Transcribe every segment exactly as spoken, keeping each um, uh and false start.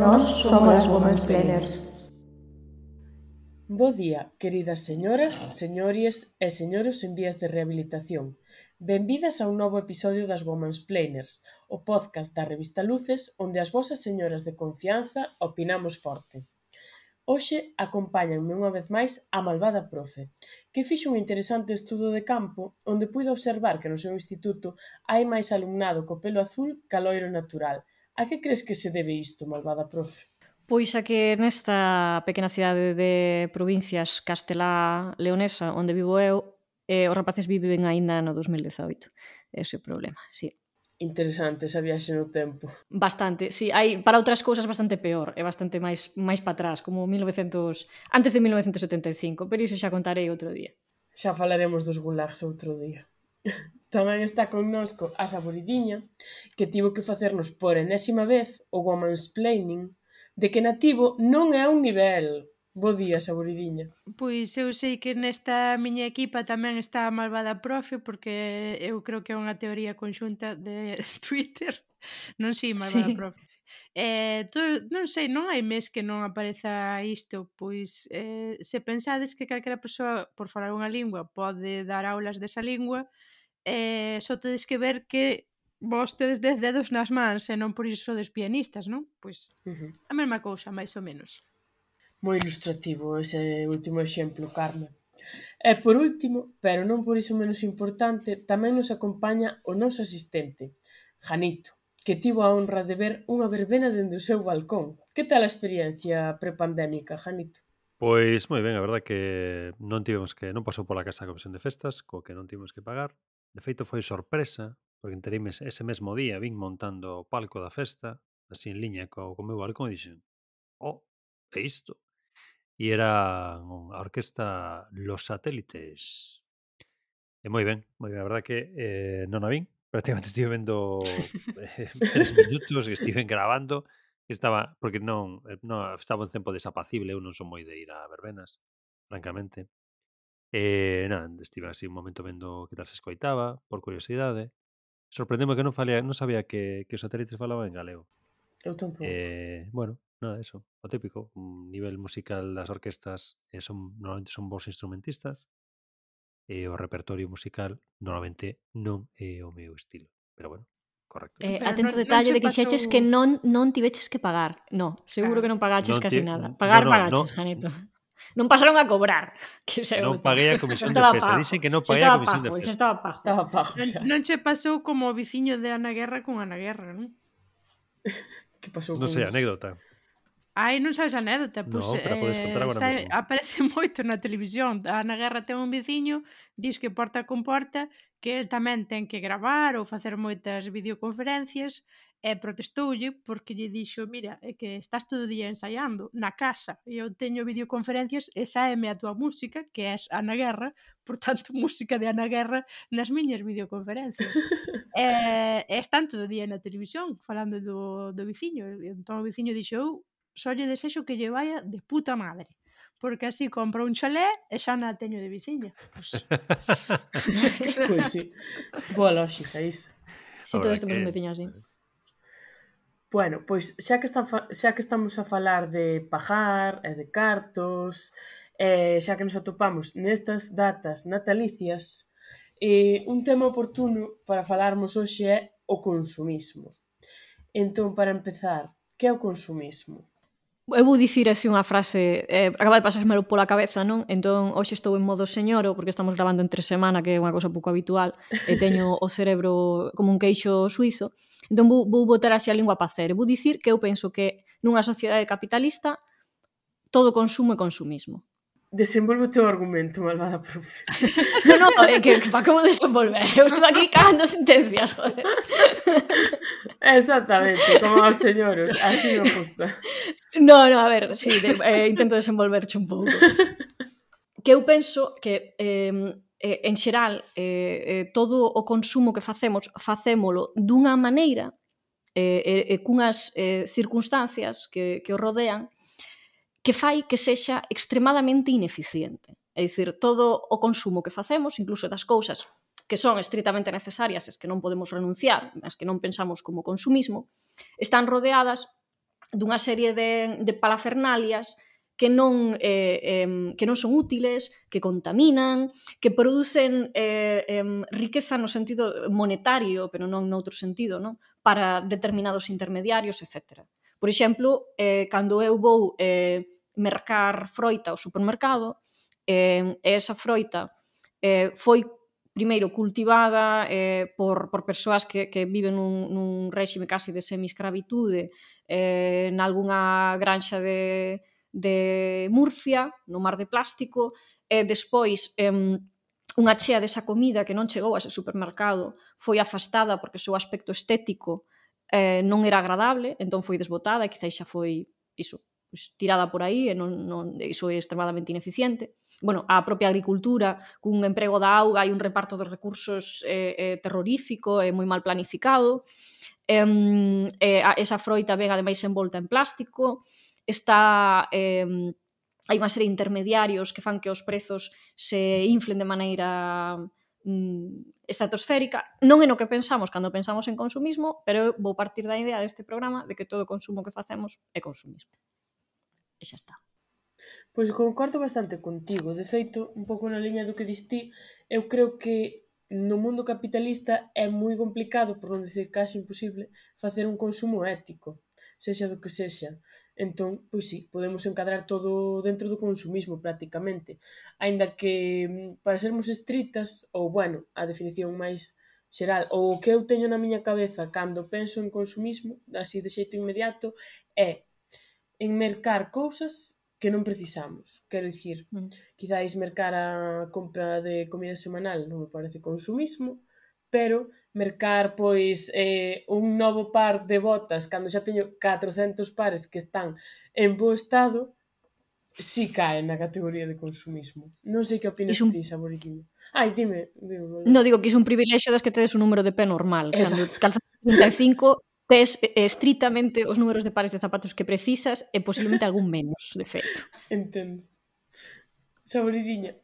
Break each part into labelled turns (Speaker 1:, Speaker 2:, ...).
Speaker 1: Nós somos as Womansplainers.
Speaker 2: Bo día, queridas señoras, señores e señoros en vías de rehabilitación. Benvidas a un novo episodio das Womansplainers, o podcast da revista Luces onde as vosas señoras de confianza opinamos forte. Hoxe acompáñanme unha vez máis a malvada profe, que fixo un interesante estudo de campo onde puido observar que no seu instituto hai máis alumnado co pelo azul ca loiro natural. A que crees que se debe isto, malvada profe?
Speaker 3: Pois a que nesta pequena cidade de provincias castelá-leonesa onde vivo eu, eh, os rapaces viven aínda no dos mil dezaoito. Ese é o problema, sí.
Speaker 2: Interesante esa viaxe no tempo.
Speaker 3: Bastante, sí, hai para outras cousas bastante peor, é bastante máis máis para atrás, como mil novecentos antes de mil novecentos setenta e cinco, pero iso xa contarei outro día.
Speaker 2: Xa falaremos dos gulags outro día. Tamén está connosco a Saboridiña, que tivo que facernos por enésima vez o womansplaining de que nativo non é un nivel. Bo día, Saboridiña.
Speaker 4: Pois eu sei que nesta miña equipa tamén está a malvada profe, porque eu creo que é unha teoría conxunta de Twitter. Non si, malvada
Speaker 3: Sí.
Speaker 4: profe. Eh, tú, non sei, non hai mes que non apareza isto, pois eh, se pensades que calquera persoa, por falar unha lingua, pode dar aulas desa lingua, eh, só tedes que ver que vos tedes dez dedos nas mans e non por iso sodes pianistas, non? Pois
Speaker 2: Uh-huh.
Speaker 4: a mesma cousa, máis ou menos.
Speaker 2: Moi ilustrativo ese último exemplo, Carmen. E por último, pero non por iso menos importante, tamén nos acompaña o noso asistente, Janito, que tivo a honra de ver unha verbena dende o seu balcón. Que tal a experiencia prepandémica, Janito?
Speaker 5: Pois moi ben, a verdade que non tivemos que non pasou pola casa a comisión de festas, co que non tivemos que pagar. De feito foi sorpresa, porque entereime ese mesmo día, vin montando o palco da festa, así en liña co, co meu balcón e dixen, oh, é isto? E era a orquesta Los Satélites. E moi ben, moi ben, a verdade que eh, non a vin, prácticamente estive vendo eh, tres minutos que estiven grabando, que estaba, porque non, eh, non estaba un tempo desapacible, eu non son moi de ir a verbenas, francamente. E nada, estive así un momento vendo que tal se escoitaba, por curiosidade. Sorprendeme que non falea, non sabía que, que os satélites falaban en galego.
Speaker 2: Eu tampouco.
Speaker 5: Eh, bueno, nada, eso, o típico, un nivel musical das orquestas eh, son, normalmente son bons instrumentistas, e o repertorio musical normalmente non é o meu estilo, pero bueno, correcto.
Speaker 3: Eh,
Speaker 4: Pero
Speaker 3: atento
Speaker 4: non-
Speaker 3: detalle
Speaker 4: non che
Speaker 3: de que dixeches
Speaker 4: pasou-
Speaker 3: que non non tiveches que pagar. No, seguro
Speaker 4: Claro.
Speaker 3: que non pagaches
Speaker 5: Non
Speaker 3: casi
Speaker 5: ti-
Speaker 3: nada.
Speaker 5: no,
Speaker 3: Pagar
Speaker 5: no,
Speaker 3: pagaches,
Speaker 5: no.
Speaker 3: Janito. Non pasaron a cobrar, que se
Speaker 5: Non paguei a comisión de
Speaker 3: estaba
Speaker 5: festa,
Speaker 3: pago.
Speaker 5: dixen que non
Speaker 3: Xa
Speaker 5: paguei a
Speaker 3: estaba
Speaker 5: comisión de
Speaker 3: pago, xa
Speaker 5: festa.
Speaker 3: estaba pago.
Speaker 2: Estaba pago
Speaker 4: Non,
Speaker 2: xa.
Speaker 4: non che pasou como o viciño de Ana Guerra con Ana Guerra, non?
Speaker 2: Que pasou
Speaker 5: Non
Speaker 2: con
Speaker 5: sei,
Speaker 2: iso?
Speaker 5: anécdota.
Speaker 4: Ai, non sabes a anécdota, pois
Speaker 5: No, pero podes contar agora
Speaker 4: sae-
Speaker 5: mesmo.
Speaker 4: aparece moito na televisión. A Ana Guerra ten un veciño, dis que porta con porta, que el tamén ten que gravar ou facer moitas videoconferencias, e protestoulle porque lle dixo, mira, é que estás todo o día ensaiando na casa, e eu teño videoconferencias e sáeme a tua música, que é Ana Guerra, por tanto, música de Ana Guerra nas miñas videoconferencias. e, e están todo o día na televisión falando do, do veciño. Entón o veciño dixo, eu só lle desexo que lle vaya de puta madre, porque así compra un chalé e xa na teño de veciña. Pois,
Speaker 2: Pois sí. Boa lógica, iso.
Speaker 3: Si
Speaker 5: A
Speaker 3: todos
Speaker 5: verdade
Speaker 3: temos un
Speaker 5: que-
Speaker 3: veciño así.
Speaker 2: Bueno, pois xa que, están, fa- xa que estamos a falar de pagar e de cartos, e xa que nos atopamos nestas datas natalicias, eh, un tema oportuno para falarmos hoxe é o consumismo. Entón, para empezar, que é o consumismo?
Speaker 3: Eu vou dicir así unha frase, eh, acaba de pasármelo pola cabeza, non? Entón, hoxe estou en modo señoro, porque estamos grabando entre semana, que é unha cousa pouco habitual, e teño o cerebro como un queixo suizo. Entón, vou, vou botar así a lingua para hacer. Vou dicir que eu penso que nunha sociedade capitalista todo consumo é consumismo.
Speaker 2: Desenvolve o teu argumento, malvada profe.
Speaker 3: Non, non, é que, que acabo de desenvolver. Eu estou aquí cagando sentencias, joder.
Speaker 2: Exactamente, como aos señoros, así me gusta.
Speaker 3: No, no, a ver, sí, de, eh, intento desenvolverche un pouco. Que eu penso que, eh, eh, en xeral, eh, eh, todo o consumo que facemos, facémolo dunha maneira e eh, eh, cunhas eh, circunstancias que, que o rodean que fai que sexa extremadamente ineficiente. É dicir, todo o consumo que facemos, incluso das cousas que son estritamente necesarias, es que non podemos renunciar, as que non pensamos como consumismo, están rodeadas dunha serie de, de palafernalias que non, eh, eh, que non son útiles, que contaminan, que producen eh, eh, riqueza no sentido monetario, pero non noutro sentido, non? Para determinados intermediarios, etcétera. Por exemplo, eh, cando eu vou eh, mercar froita ao supermercado, eh, esa froita eh, foi primeiro cultivada eh, por, por persoas que, que viven nun, nun réxime casi de semi-escravitude eh, nalgúnha granxa de de Murcia, no mar de plástico, e despois eh, unha chea desa comida que non chegou a ese supermercado foi afastada porque o seu aspecto estético eh, non era agradable, entón foi desbotada e quizá xa foi iso, pues, tirada por aí e non, non, iso é extremadamente ineficiente. Bueno, a propia agricultura, cun emprego da auga e un reparto de recursos eh, eh, terrorífico e moi mal planificado. Eh, eh, esa froita ven ademais envolta en plástico, está eh, hai unha serie de intermediarios que fan que os prezos se inflen de maneira mm, estratosférica. Non é no que pensamos cando pensamos en consumismo, pero eu vou partir da idea deste programa de que todo o consumo que facemos é consumismo. E xa está.
Speaker 2: Pois concordo bastante contigo. De feito, un pouco na liña do que diste, eu creo que no mundo capitalista é moi complicado, por non dicir casi imposible, facer un consumo ético, sexa do que sexa. Entón, pois sí, podemos encadrar todo dentro do consumismo prácticamente. Aínda que, para sermos estritas, ou, bueno, a definición máis xeral, ou o que eu teño na miña cabeza cando penso en consumismo, así de xeito inmediato, é en mercar cousas que non precisamos. Quero dicir, mm. quizáis mercar a compra de comida semanal non me parece consumismo, pero mercar, pois, eh, un novo par de botas cando xa teño catrocentos pares que están en bo estado, si cae na categoría de consumismo. Non sei que opinas un... ti, Saboridiño. Ai, dime. dime
Speaker 3: no, digo que é un privilexio das que tedes un número de pé normal. Cando calzas trinta e cinco, tes eh, estritamente os números de pares de zapatos que precisas e posiblemente algún menos, de feito.
Speaker 2: Entendo. Saboridiña.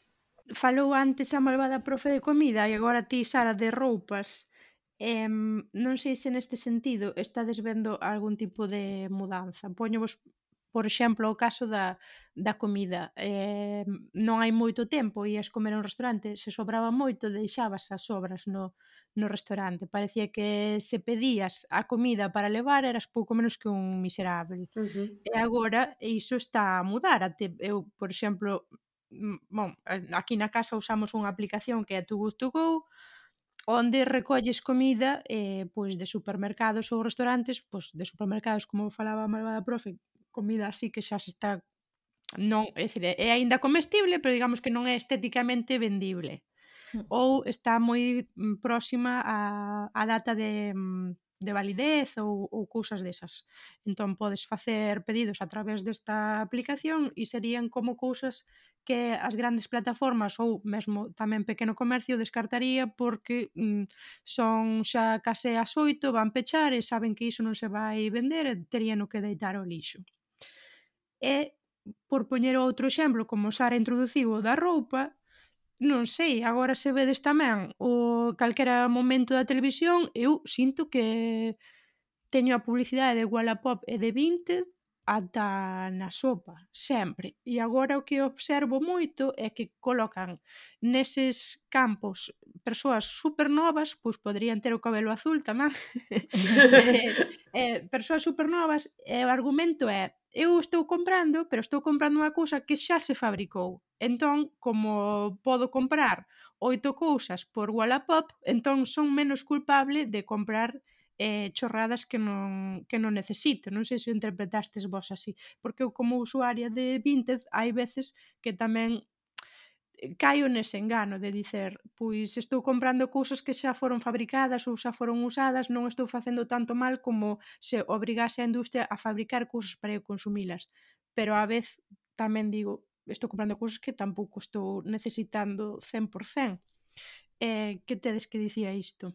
Speaker 4: Falou antes a malvada profe de comida e agora ti, Sara, de roupas. Eh, non sei se neste sentido estades vendo algún tipo de mudanza. Poñovos, por exemplo, o caso da, da comida. Eh, non hai moito tempo, ias comer a un restaurante, se sobraba moito, deixabas as sobras no, no restaurante. Parecía que se pedías a comida para levar eras pouco menos que un miserable.
Speaker 2: Uh-huh.
Speaker 4: E agora iso está a mudar. Até eu, por exemplo... Bon, aquí na casa usamos unha aplicación que é Too Good To Go, onde recolles comida eh, pois de supermercados ou restaurantes, pois de supermercados, como falaba a malvada profe, comida así que xa se está non, é dicir, é aínda comestible, pero digamos que non é estéticamente vendible. Ou está moi próxima a, a data de de validez ou, ou cousas desas. Entón podes facer pedidos a través desta aplicación e serían como cousas que as grandes plataformas ou mesmo tamén pequeno comercio descartaría porque mm, son xa case as oito, van pechar e saben que iso non se vai vender e terían o que deitar ao lixo. E, por poñer outro exemplo, como Sara introduciu o da roupa, non sei, agora se vedes tamén o calquera momento da televisión, eu sinto que teño a publicidade de Wallapop e de Vinted ata na sopa, sempre. E agora o que observo moito é que colocan neses campos persoas super novas, pois poderían ter o cabelo azul tamén, eh, eh, persoas super novas, e o argumento é eu estou comprando, pero estou comprando unha cousa que xa se fabricou. Entón, como podo comprar oito cousas por Wallapop, entón son menos culpable de comprar eh, chorradas que non, que non necesito. Non sei se o interpretastes vos así. Porque eu, como usuaria de Vinted, hai veces que tamén caio nese engano de dicer, pois estou comprando cousas que xa foron fabricadas ou xa foron usadas, non estou facendo tanto mal como se obrigase a industria a fabricar cousas para eu consumilas. Pero á vez tamén digo, estou comprando cousas que tampouco estou necesitando cen por cen. Eh, que tedes que dicir a isto?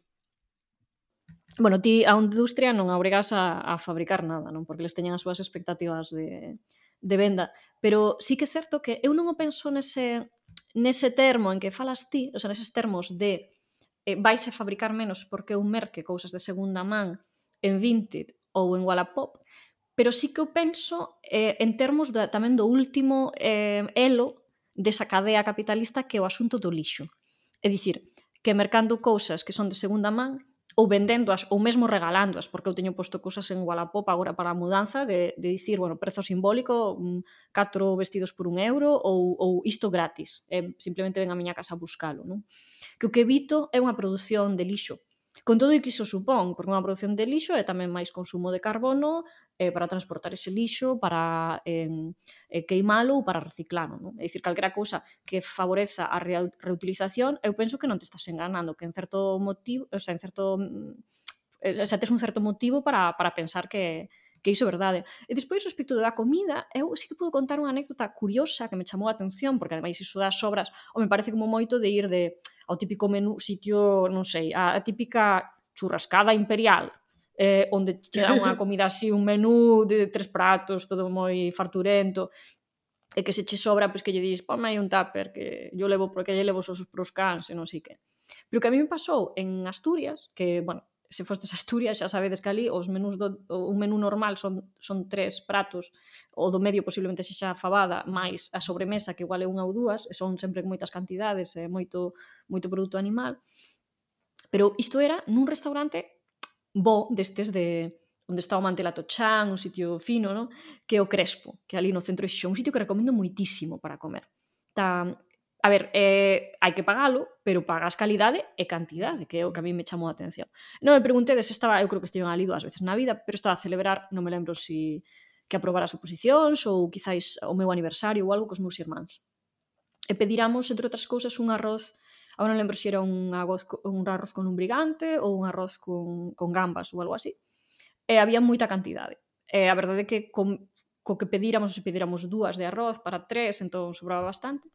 Speaker 3: Bueno, ti a industria non a obrigas a, a fabricar nada, non? Porque les teñen as súas expectativas de, de venda. Pero sí que é certo que eu non o penso nese... nese termo en que falas ti, o sea, neses termos de eh, vaise fabricar menos porque eu merque cousas de segunda man en Vinted ou en Wallapop, pero sí que eu penso eh, en termos da, tamén do último eh, elo desa cadea capitalista que é o asunto do lixo. É dicir, que mercando cousas que son de segunda man ou vendéndoas ou mesmo regalándoas, porque eu teño posto cousas en Wallapop agora para a mudanza de, de dicir, bueno, prezo simbólico, catro vestidos por un euro ou, ou isto gratis, eh, simplemente ven a miña casa a buscalo, non? Que o que evito é unha produción de lixo, con todo o que iso supón, porque unha produción de lixo é tamén máis consumo de carbono eh, para transportar ese lixo, para eh, eh, queimalo ou para reciclalo. Non? É dicir, calquera cousa que favoreza a re reutilización, eu penso que non te estás enganando, que en certo motivo, o sea, en certo, eh, xa tes un certo motivo para, para pensar que, que iso é verdade. E despois, respecto da comida, eu sí que podo contar unha anécdota curiosa que me chamou a atención, porque ademais iso das sobras, ou me parece como moito de ir de ao típico menú, sitio, non sei, a, a típica churrascada imperial, eh, onde che dá unha comida así, un menú de tres pratos, todo moi farturento, e que se che sobra, pois que lle dis, ponme aí un tupper, que yo levo, porque lle levo os pros cans, e non sei que. Pero que a mí me pasou en Asturias, que, bueno, se fostes a Asturias xa sabedes que ali os menús do, un menú normal son, son tres pratos, o do medio posiblemente xa fabada, máis a sobremesa que igual é unha ou dúas, e son sempre con moitas cantidades e moito, moito produto animal. Pero isto era nun restaurante bo destes de onde está o Mantelato Chan, un sitio fino, no? Que é o Crespo, que é ali no centro de Xixón, un sitio que recomendo moitísimo para comer. Tá, a ver, eh, hai que pagalo, pero pagas calidade e cantidade, que é o que a mí me chamou a atención. Non me preguntedes, estaba, eu creo que estiven ali dúas veces na vida, pero estaba a celebrar, non me lembro si que aprobara as oposicións ou quizáis o meu aniversario ou algo cos meus irmáns. E pediramos, entre outras cousas, un arroz, agora non lembro se era un arroz, un arroz con lumbrigante ou un arroz con, con gambas ou algo así. E había moita cantidade. E a verdade é que con, co que pedíramos, se pedíramos dúas de arroz para tres, entón sobraba bastante.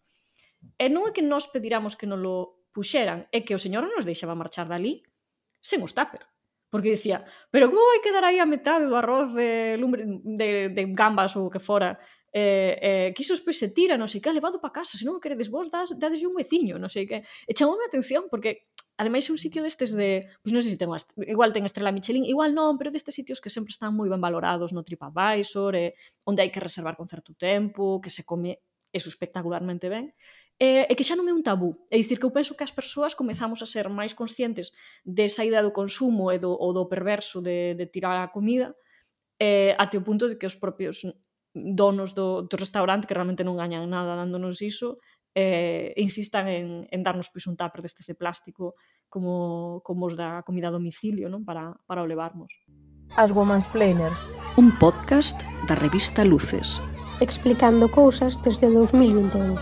Speaker 3: E non é que nós pedíramos que nos lo puxeran, é que o señor non nos deixaba marchar dali sen os tupper. Porque dicía, pero como vai quedar aí a metade do arroz de, lumbre, de, de gambas ou o que fora, eh, eh, que iso despois se tira, non sei que, levado para casa, se non o queredes vos, dades un veciño, non sei que. E chamoume a atención, porque ademais é un sitio destes de, pois non sei se ten, igual ten estrela Michelin, igual non, pero destes sitios que sempre están moi ben valorados no TripAdvisor, eh, onde hai que reservar con certo tempo, que se come eso espectacularmente ben, e, e que xa non é un tabú. É dicir, que eu penso que as persoas comezamos a ser máis conscientes desa idea do consumo e do, ou do perverso de, de tirar a comida, eh, até o punto de que os propios donos do, do restaurante, que realmente non gañan nada dándonos iso, eh, insistan en, en darnos pois, un tupper destes de plástico como, como os da comida a domicilio, non? Para, para o levarmos.
Speaker 1: As Womansplainers,
Speaker 3: un podcast da revista Luces,
Speaker 1: explicando cousas desde dous mil vinte e un.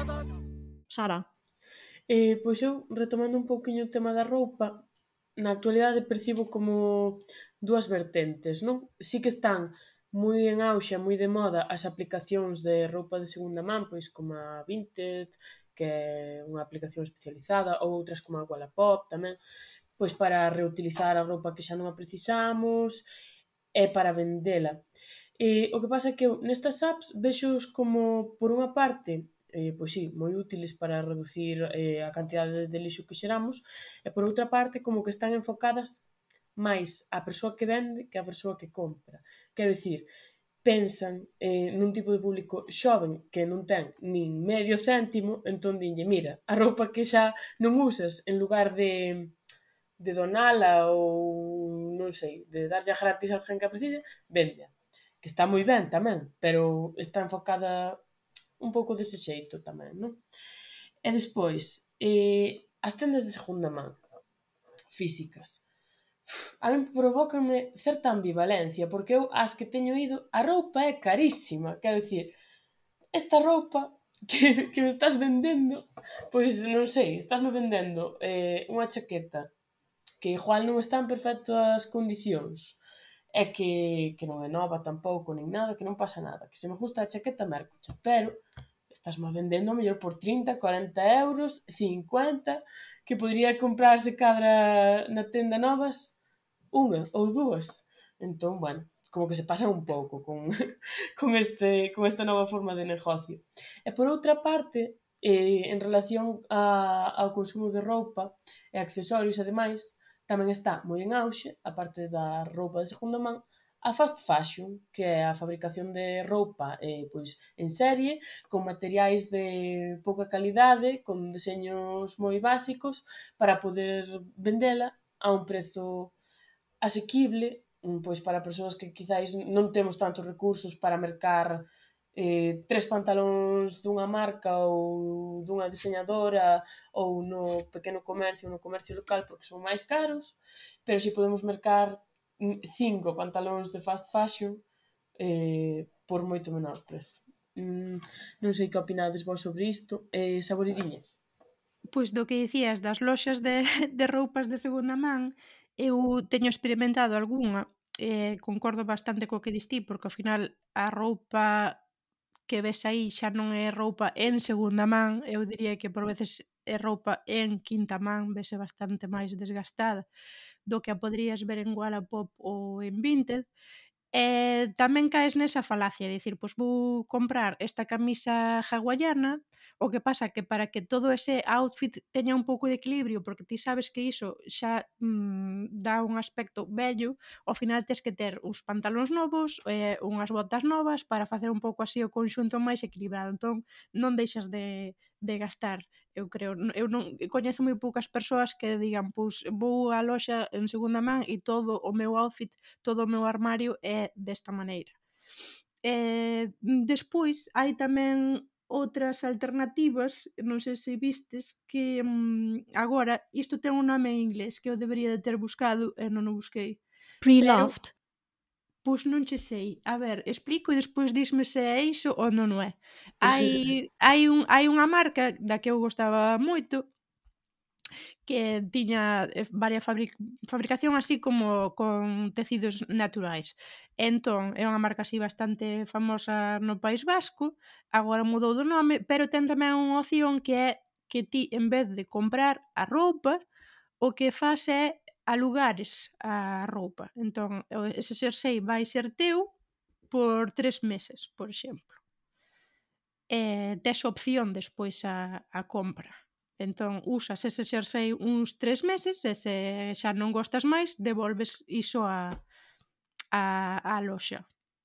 Speaker 3: Sara?
Speaker 2: Eh, pois eu, retomando un pouquiño o tema da roupa, na actualidade percibo como dúas vertentes, non? Sí que están moi en auxe, moi de moda as aplicacións de roupa de segunda man, pois como a Vinted, que é unha aplicación especializada, ou outras como a Wallapop tamén, pois para reutilizar a roupa que xa non a precisamos e para vendela. E o que pasa é que eu nestas apps vexos como, por unha parte, eh, pois sí, moi útiles para reducir eh, a cantidade de lixo que xeramos, e por outra parte como que están enfocadas máis a persoa que vende que a persoa que compra. Quero dicir, pensan eh, nun tipo de público xoven que non ten nin medio céntimo, entón dinlle, mira, a roupa que xa non usas, en lugar de, de donala ou, non sei, de darlle gratis a alguén que a precise, vende. Que está moi ben tamén, pero está enfocada un pouco dese xeito tamén, non? E despois, eh, as tendas de segunda man, físicas, a mí provócame certa ambivalencia, porque eu, as que teño ido, a roupa é carísima, quero dicir, esta roupa que, que me estás vendendo, pois non sei, estásme vendendo eh, unha chaqueta que igual non está en perfectas condicións, e que, que non é nova tampouco, nin nada, que non pasa nada, que se me gusta a chaqueta, mercocha, pero estásme vendendo a mellor por trinta, cuarenta euros, cincuenta, que podría comprarse cadra na tenda novas unha ou dúas. Entón, bueno, como que se pasan un pouco con, con, este, con esta nova forma de negocio. E por outra parte, eh, en relación a, ao consumo de roupa e accesorios, ademais, tamén está moi en auxe, a parte da roupa de segunda man, a fast fashion, que é a fabricación de roupa eh, pois, en serie, con materiais de pouca calidade, con deseños moi básicos, para poder vendela a un prezo asequible, pois para persoas que quizáis non temos tantos recursos para mercar eh, tres pantalóns dunha marca ou dunha diseñadora ou no pequeno comercio, no comercio local, porque son máis caros, pero si podemos mercar cinco pantalóns de fast fashion eh, por moito menor prezo. Mm, non sei que opinades vos sobre isto. Eh, Saboridinha?
Speaker 4: Pois do que dicías das loxas de, de roupas de segunda man, eu teño experimentado algunha, e concordo bastante co que distí, porque ao final a roupa que ves aí xa non é roupa en segunda man, eu diría que por veces é roupa en quinta man, vese bastante máis desgastada do que a poderías ver en Wallapop ou en Vinted. E tamén caes nesa falacia de dicir, pois vou comprar esta camisa hawaiana, o que pasa que para que todo ese outfit teña un pouco de equilibrio, porque ti sabes que iso xa mm, dá un aspecto bello, ao final tes que ter uns pantalóns novos e eh, unhas botas novas para facer un pouco así o conxunto máis equilibrado. Entón non deixas de, de gastar, eu creo. Eu non coñezo moi poucas persoas que digan, pois vou á loxa en segunda man e todo o meu outfit, todo o meu armario é desta maneira. E despois hai tamén outras alternativas, non sei se vistes, que mm, agora, isto ten un nome en inglés que eu debería de ter buscado e non o busquei.
Speaker 3: Pre-loved.
Speaker 4: Pois non che sei. A ver, explico e despois dísme se é iso ou non o é. Hai, hai, un, hai unha marca da que eu gostaba moito que tiña eh, varias fabric fabricación así como con tecidos naturais. Entón, é unha marca así bastante famosa no País Vasco, agora mudou do nome, pero ten tamén unha opción que é que ti, en vez de comprar a roupa, o que fas é alugares a roupa. Entón, ese xersei vai ser teu por tres meses, por exemplo. E tes opción despois a, a compra. Entón, usas ese xersei uns tres meses e se xa non gostas máis, devolves iso a, a, a loxa.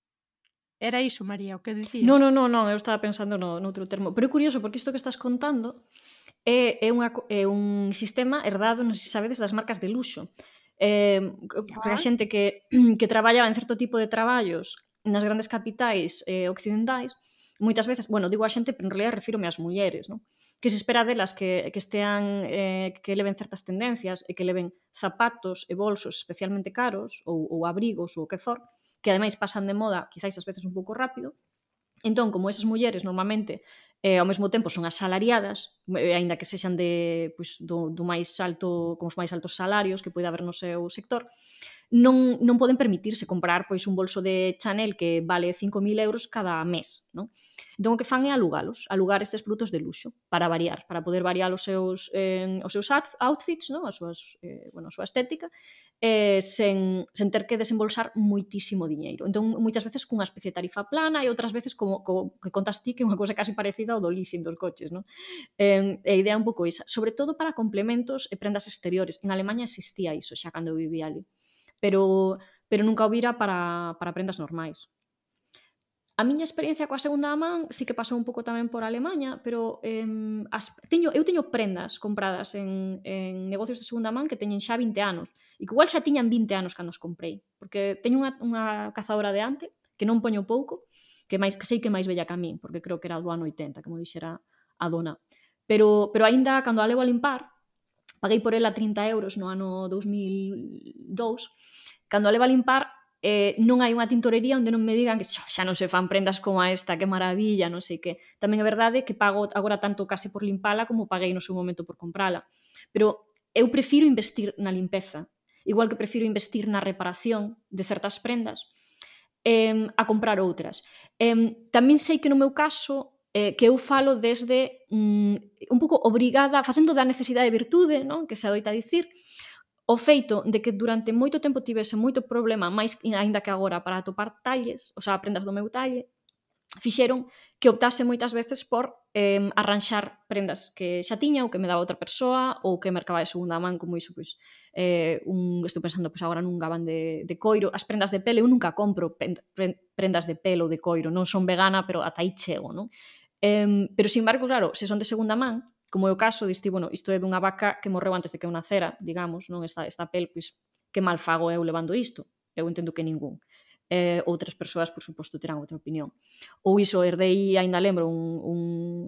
Speaker 4: Era iso, María, o que dicías?
Speaker 3: Non, non, non, non, eu estaba pensando no, no outro termo. Pero é curioso, porque isto que estás contando é, é, unha, é un sistema herdado, non sei se sabedes, das marcas de luxo. Eh, porque a xente que, que traballaba en certo tipo de traballos nas grandes capitais eh, occidentais, moitas veces, bueno, digo a xente, pero en realidad refírome ás mulleres, non? Que se espera delas que, que estean, eh, que leven certas tendencias e que leven zapatos e bolsos especialmente caros ou, ou abrigos ou o que for, que ademais pasan de moda quizáis ás veces un pouco rápido. Entón, como esas mulleres normalmente eh, ao mesmo tempo son asalariadas, eh, aínda que sexan de, pois, do, do máis alto, con os máis altos salarios que poida haber no seu sector, non, non poden permitirse comprar pois un bolso de Chanel que vale cinco mil euros cada mes, non? Entón o que fan é alugalos, alugar estes produtos de luxo para variar, para poder variar os seus, eh, os seus outfits, non? As súas, eh, bueno, a súa estética, eh, sen, sen ter que desembolsar moitísimo diñeiro. Entón, moitas veces cunha especie de tarifa plana e outras veces como, como que contas ti, que é unha cousa casi parecida ao do leasing dos coches, non? Eh, a idea é un pouco esa, sobre todo para complementos e prendas exteriores. En Alemanha existía iso xa cando eu vivía ali. Pero, pero nunca o vira para, para prendas normais. A miña experiencia coa segunda man sí que pasou un pouco tamén por Alemanha, pero eh, as, teño, eu teño prendas compradas en, en negocios de segunda man que teñen xa vinte anos, e que igual xa tiñan vinte anos cando os comprei, porque teño unha, unha cazadora de ante que non poño pouco, que máis que sei que máis bella que a min, porque creo que era do ano oitenta, como dixera a dona. Pero, pero aínda cando a levo a limpar, paguei por ela trinta euros no ano dous mil dous, cando a levo a limpar eh, non hai unha tintorería onde non me digan que xa non se fan prendas como a esta, que maravilla, non sei que. Tamén é verdade que pago agora tanto case por limpala como paguei no seu momento por comprala. Pero eu prefiro investir na limpeza, igual que prefiro investir na reparación de certas prendas, eh, a comprar outras. Eh, tamén sei que no meu caso eh, que eu falo desde mm, un pouco obrigada, facendo da necesidade de virtude, non? Que se adoita dicir, o feito de que durante moito tempo tivese moito problema, máis aínda que agora, para atopar talles, o sea, prendas do meu talle, fixeron que optase moitas veces por eh, arranxar prendas que xa tiña ou que me daba outra persoa ou que mercaba de segunda man, como iso, pois, eh, un, estou pensando pois, agora nun gabán de, de coiro. As prendas de pelo, eu nunca compro prendas de pelo ou de coiro, non son vegana, pero ata aí chego, non? Eh, pero, sin embargo, claro, se son de segunda man, como é o caso, diste, bueno, isto é dunha vaca que morreu antes de que eu nacera, digamos, non? Esta, esta pel, pois, que mal fago eu levando isto? Eu entendo que ningún. Eh, outras persoas, por suposto, terán outra opinión. Ou iso, herdei, ainda lembro, un, un,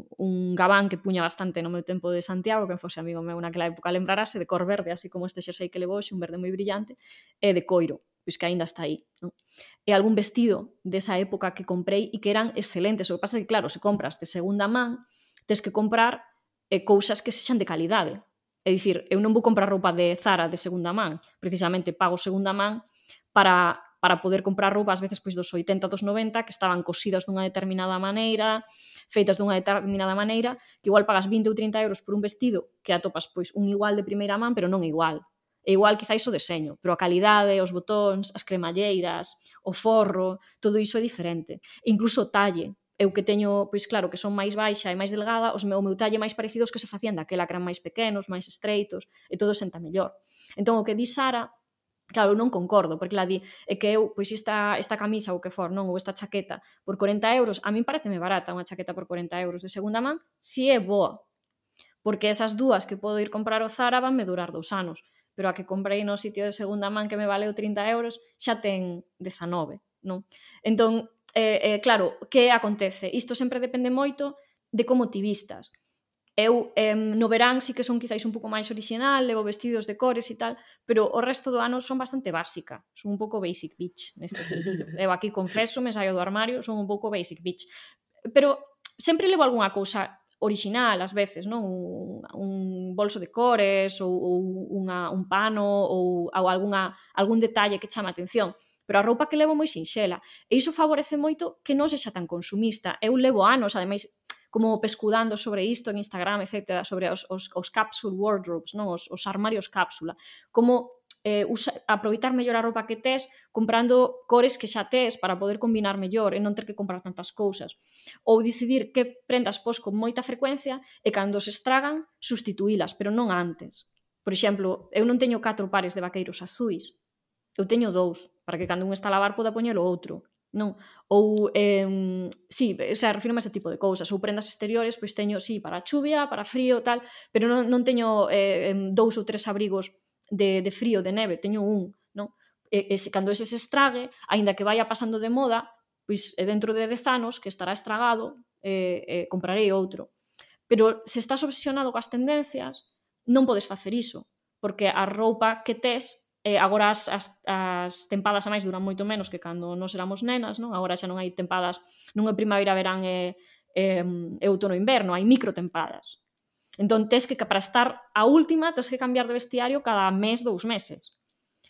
Speaker 3: un gabán que puña bastante no meu tempo de Santiago, que fose amigo meu naquela época lembrarase, de cor verde, así como este xersei que levou, un verde moi brillante, e de coiro, pois que aínda está aí, non? E algún vestido desa época que comprei e que eran excelentes. O que pasa é que, claro, se compras de segunda man, tes que comprar eh, cousas que sexan de calidade. É dicir, eu non vou comprar roupa de Zara de segunda man, precisamente pago segunda man para... para poder comprar roupa ás veces pois dos oitenta, dos noventa, que estaban cosidas dunha determinada maneira, feitas dunha determinada maneira, que igual pagas vinte ou trinta euros por un vestido que atopas pois un igual de primeira man, pero non igual. É igual quizáis o deseño, pero a calidade, os botóns, as cremalleiras, o forro, todo iso é diferente. E incluso o talle. Eu que teño, pois claro, que son máis baixa e máis delgada, os meu, o meu talle máis parecidos que se facían daquela, que eran máis pequenos, máis estreitos, e todo senta mellor. Entón, o que di Sara, claro, non concordo, porque la di é que eu, pois esta, esta camisa ou que for, non, ou esta chaqueta por corenta euros, a min pareceme barata unha chaqueta por corenta euros de segunda man, si é boa, porque esas dúas que podo ir comprar ao Zara van me durar dous anos, pero a que comprei no sitio de segunda man que me valeu trinta euros xa ten dezanove, non? Entón, eh, eh, claro, que acontece? Isto sempre depende moito de como ti vistas. Eu, eh, no verán, sí que son quizáis un pouco máis original, levo vestidos de cores e tal, pero o resto do ano son bastante básica. Son un pouco basic bitch, neste sentido. Eu aquí confeso, me saio do armario, son un pouco basic bitch. Pero sempre levo algunha cousa original, ás veces, non? Un, un bolso de cores, ou, ou unha, un pano, ou, ou alguna, algún detalle que chama a atención. Pero a roupa que levo moi sinxela. E iso favorece moito que non sexa tan consumista. Eu levo anos, ademais, como pescudando sobre isto en Instagram, etcétera, sobre os, os, os capsule wardrobes, non? Os, os armarios cápsula. Como eh, usa, aproveitar mellor a roupa que tes comprando cores que xa tes para poder combinar mellor e non ter que comprar tantas cousas. Ou decidir que prendas pos con moita frecuencia e cando se estragan, sustituílas, pero non antes. Por exemplo, eu non teño catro pares de vaqueiros azuis. Eu teño dous, para que cando un está a lavar poda poñer o outro. Non? Ou, eh, sí, o sea, refirme a ese tipo de cousas. Ou prendas exteriores, pois teño, sí, para chuvia, para frío, tal, pero non, non teño eh, dous ou tres abrigos de, de frío, de neve, teño un, non? E, e se, cando ese se estrague, aínda que vaya pasando de moda, pois dentro de dez anos, que estará estragado, eh, eh, comprarei outro. Pero se estás obsesionado coas tendencias, non podes facer iso, porque a roupa que tes, Eh, agora as, as, as tempadas a máis duran moito menos que cando nos éramos nenas, non? Agora xa non hai tempadas, non é primavera, verán e, e, e outono e inverno, hai microtempadas. Entón, tes que, para estar a última, tes que cambiar de vestiario cada mes, dous meses.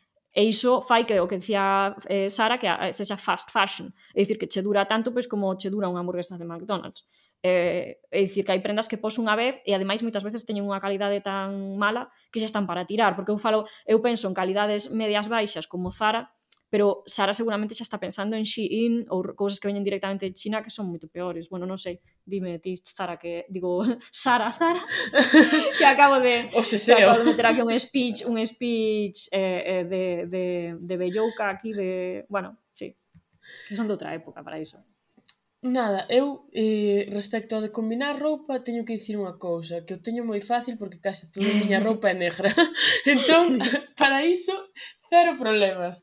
Speaker 3: E iso fai que, o que decía eh, Sara, que sexa fast fashion. É dicir, que che dura tanto pois como che dura unha hamburguesa de McDonald's. Eh, é dicir, que hai prendas que pos unha vez e ademais moitas veces teñen unha calidade tan mala que xa están para tirar, porque eu falo, eu penso en calidades medias baixas como Zara, pero Sara seguramente xa está pensando en Shein ou cousas que veñen directamente de China que son moito peores. Bueno, non sei, dime ti, Zara, que digo, Sara, Zara, que acabo de, que acabo de meter aquí un speech, un speech eh, eh, de, de, de bellouca aquí, de, bueno, sí, que son de outra época para iso.
Speaker 2: Nada, eu, eh, respecto ao de combinar roupa, teño que dicir unha cousa, que eu teño moi fácil porque case toda a miña roupa é negra. Entón, para iso, cero problemas.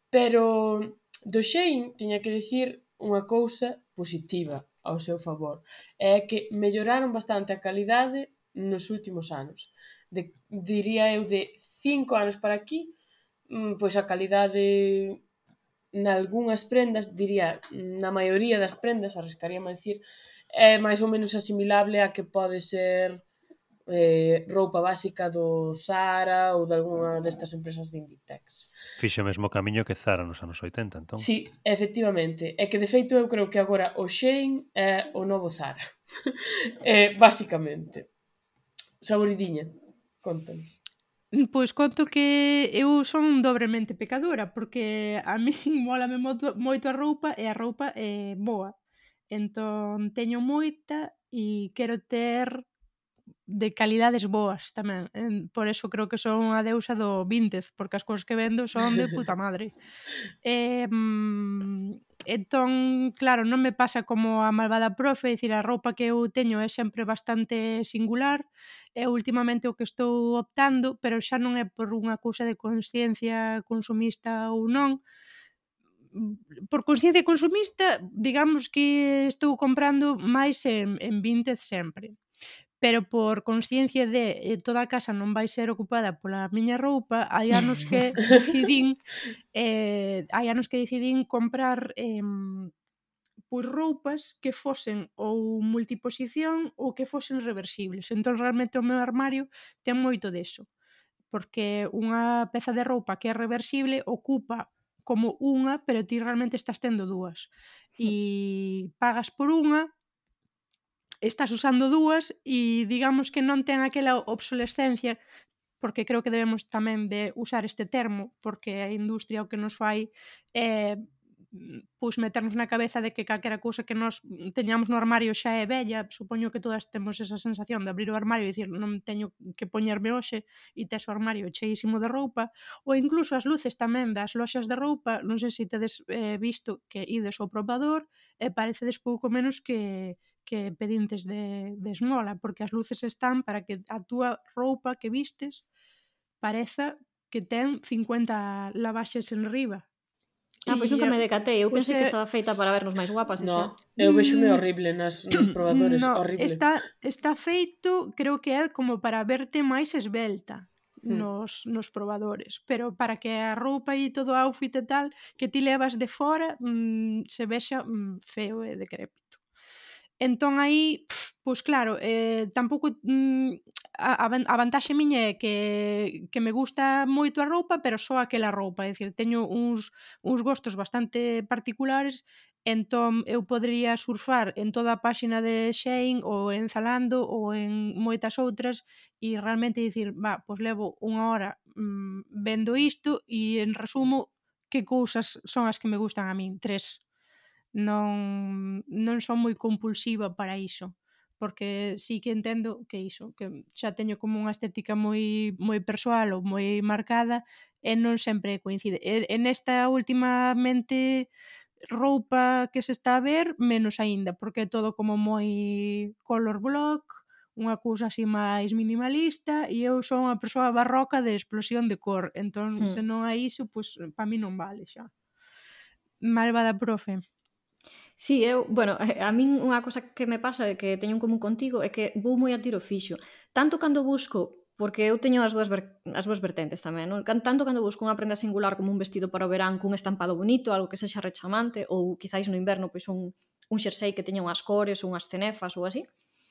Speaker 2: Pero do Shein, tiña que dicir unha cousa positiva ao seu favor. É que melloraron bastante a calidade nos últimos anos. De, diría eu, de cinco anos para aquí, pois a calidade... nalgúnas prendas, diría, na maioría das prendas, arriscaríame a dicir, é máis ou menos asimilable a que pode ser eh, roupa básica do Zara ou de algunha destas empresas de Inditex.
Speaker 5: Fixo o mesmo camiño que Zara nos anos oitenta, entón.
Speaker 2: Sí, efectivamente. É que, de feito, eu creo que agora o Shein é o novo Zara. eh, básicamente. Saboridiña, contanos.
Speaker 4: Pois conto que eu son dobremente pecadora, porque a mí mólame moito, moito a roupa e a roupa é boa. Entón, teño moita e quero ter de calidades boas tamén. En, por eso creo que son a deusa do vintage, porque as cousas que vendo son de puta madre. E, mm, entón, claro, non me pasa como a malvada profe, é dicir, a roupa que eu teño é sempre bastante singular, e últimamente o que estou optando, pero xa non é por unha cousa de consciencia consumista ou non, por consciencia consumista, digamos que estou comprando máis en, en vintage sempre. Pero por consciencia de eh, toda a casa non vai ser ocupada pola miña roupa, hai anos que decidín eh, hai anos que decidín comprar eh, pois roupas que fosen ou multiposición ou que fosen reversibles. Entón realmente o meu armario ten moito deso, porque unha peza de roupa que é reversible ocupa como unha, pero ti realmente estás tendo dúas. E pagas por unha, estás usando dúas e digamos que non ten aquela obsolescencia, porque creo que debemos tamén de usar este termo, porque a industria o que nos fai é pois meternos na cabeza de que calquera cousa que nós teñamos no armario xa é bella. Supoño que todas temos esa sensación de abrir o armario e dicir non teño que poñerme hoxe e tes o armario cheísimo de roupa, ou incluso as luces tamén das loxas de roupa. Non sei se tedes eh, visto que ides ao probador e parecedes pouco menos que que pedintes de, de esmola, porque as luces están para que a túa roupa que vistes pareza que ten cincuenta lavaxes en riba.
Speaker 3: Ah, pois nunca me decatei. Eu
Speaker 4: pois
Speaker 3: pensei
Speaker 4: é-
Speaker 3: que estaba feita para vernos máis guapas e xa.
Speaker 2: No, eu vexome
Speaker 4: Mm,
Speaker 2: horrible nas, nos probadores,
Speaker 4: no,
Speaker 2: horrible.
Speaker 4: está, está feito, creo que é como para verte máis esbelta
Speaker 2: Hmm.
Speaker 4: nos, nos probadores, pero para que a roupa e todo o outfit e tal que ti levas de fora mm, se vexa mm, feo e decrépito. Entón aí, pff, pois claro, eh, tampouco mm, a, a van- a vantaxe miña é que, que me gusta moito a roupa, pero só aquela roupa, é dicir, teño uns, uns gostos bastante particulares, entón eu podría surfar en toda a páxina de Shein ou en Zalando ou en moitas outras e realmente dicir, va, pois levo unha hora mm, vendo isto e en resumo que cousas son as que me gustan a min, tres. Non, non son moi compulsiva para iso, porque sí que entendo que iso, que xa teño como unha estética moi moi persoal ou moi marcada e non sempre coincide. E, e nesta últimamente roupa que se está a ver, menos aínda, porque é todo como moi color block, unha cousa así máis minimalista, e eu sou unha persoa barroca de explosión de cor, entón
Speaker 3: Hmm.
Speaker 4: se non hai iso, pois pa mí non vale xa. Malvada profe.
Speaker 3: Sí, eu, bueno, a min unha cosa que me pasa e que teño en común contigo é que vou moi a tiro fixo. Tanto cando busco, porque eu teño as dúas, ver, as dúas vertentes tamén, non? Tanto cando busco unha prenda singular como un vestido para o verán cun estampado bonito, algo que sexa rechamante, ou quizáis no inverno pois un, un xersei que teña unhas cores ou unhas cenefas ou así.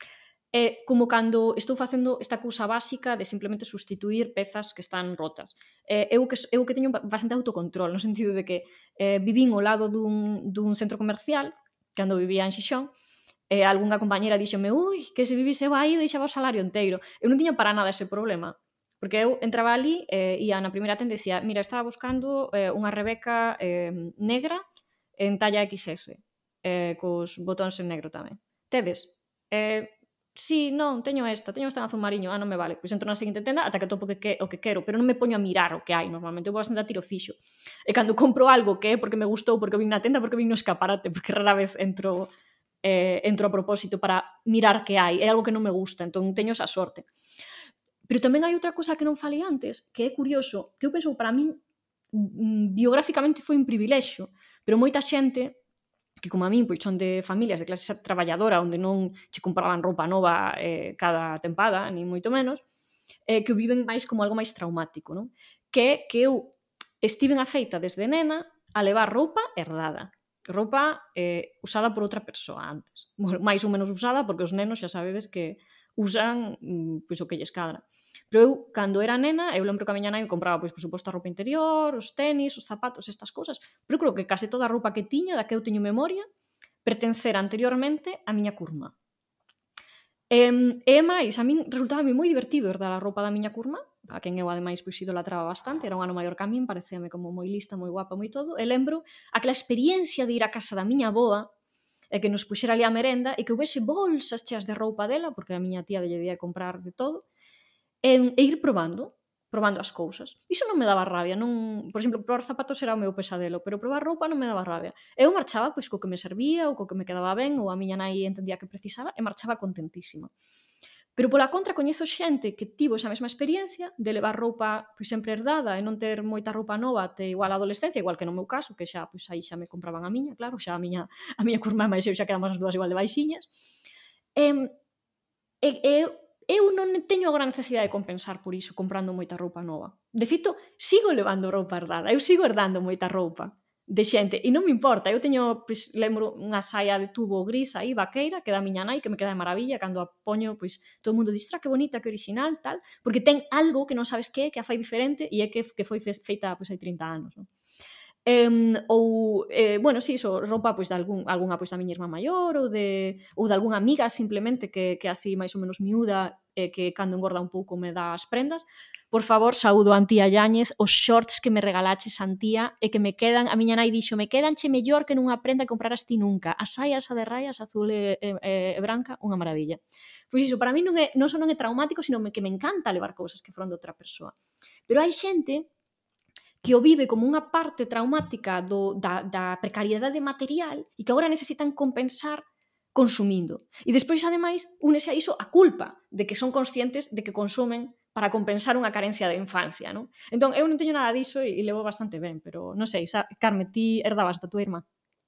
Speaker 3: É como cando estou facendo esta cousa básica de simplemente sustituir pezas que están rotas. Eh, eu, que, eu que teño bastante autocontrol, no sentido de que eh, vivín ao lado dun, dun centro comercial, cando vivía en Xixón, e algunha compañera díxome, ui, que se vivise aí deixaba o salario enteiro. Eu non tiña para nada ese problema, porque eu entraba ali e eh, ia na primeira tenda e dicía, mira, estaba buscando eh, unha Rebeca eh, negra en talla equis ese, eh, cos botóns en negro tamén. Tedes? Eh, sí, non, teño esta, teño esta en azul mariño, ah, non me vale. Pois entro na seguinte tenda ata que topo que, que, o que quero, pero non me poño a mirar o que hai normalmente, eu vou bastante a tiro fixo. E cando compro algo que é porque me gustou, porque vin na tenda, porque vin no escaparate, porque rara vez entro eh, entro a propósito para mirar que hai, é algo que non me gusta, entón teño esa sorte. Pero tamén hai outra cosa que non falei antes, que é curioso, que eu penso que para min biográficamente foi un privilexio, pero moita xente que como a min pois son de familias de clase traballadora onde non che compraban roupa nova eh, cada tempada, nin moito menos, eh, que o viven máis como algo máis traumático, non? Que é que eu estiven afeita desde nena a levar roupa herdada, roupa eh, usada por outra persoa antes, máis ou menos usada porque os nenos xa sabedes que usan pois o que lles cadra. Pero eu, cando era nena, eu lembro que a miña nai me compraba, pois, por suposto, a roupa interior, os tenis, os zapatos, estas cousas, pero creo que case toda a roupa que tiña, da que eu teño memoria, pertencera anteriormente a miña curma. E, e máis, a min resultaba moi divertido herdar a roupa da miña curma, a quen eu, ademais, pois, idolatraba bastante, era un ano maior que a min, parecíame como moi lista, moi guapa, moi todo, e lembro aquela experiencia de ir á casa da miña avoa, e que nos puxera ali a merenda e que houvese bolsas cheas de roupa dela, porque a miña tía lle debía comprar de todo, e, e ir probando, probando as cousas. Iso non me daba rabia, non, por exemplo, probar zapatos era o meu pesadelo, pero probar roupa non me daba rabia. Eu marchaba pois co que me servía, ou co que me quedaba ben, ou a miña nai entendía que precisaba, e marchaba contentísima. Pero pola contra coñezo xente que tivo esa mesma experiencia de levar roupa pois sempre herdada e non ter moita roupa nova até igual a adolescencia, igual que no meu caso, que xa pois aí xa me compraban a miña, claro, xa a miña a miña curmá máis eu xa quedamos as dúas igual de baixiñas. E, e, e eu non teño agora necesidade de compensar por iso comprando moita roupa nova. De feito, sigo levando roupa herdada, eu sigo herdando moita roupa de xente, e non me importa, eu teño, pois, lembro unha saia de tubo gris aí, vaqueira, que da miña nai, que me queda de maravilla, cando a poño, pois, todo o mundo diz, que bonita, que original, tal, porque ten algo que non sabes que é, que a fai diferente, e é que, que foi feita, pois, hai trinta anos, non? Um, ou, eh, bueno, si, sí, iso, roupa pois, de algún, algunha pois, da miña irmá maior, ou de, ou de algunha amiga, simplemente, que, que así máis ou menos miúda, e que cando engorda un pouco me dá as prendas. Por favor, saúdo a Antía Yáñez, os shorts que me regalaches, Antía, e que me quedan, a miña nai dixo, me quedanche mellor que nunha prenda que compraras ti nunca. A saia esa de rayas azul e, e, e branca, unha maravilla. Pois iso, para mí non, é, non só non é traumático, sino que me encanta levar cousas que foron de outra persoa. Pero hai xente que o vive como unha parte traumática do, da, da precariedade material e que agora necesitan compensar consumindo. E despois, ademais, únese a iso a culpa de que son conscientes de que consumen para compensar unha carencia de infancia, non? Entón, eu non teño nada diso e, e levo bastante ben, pero non sei, xa, Carme, ti herdabas da tua irmá?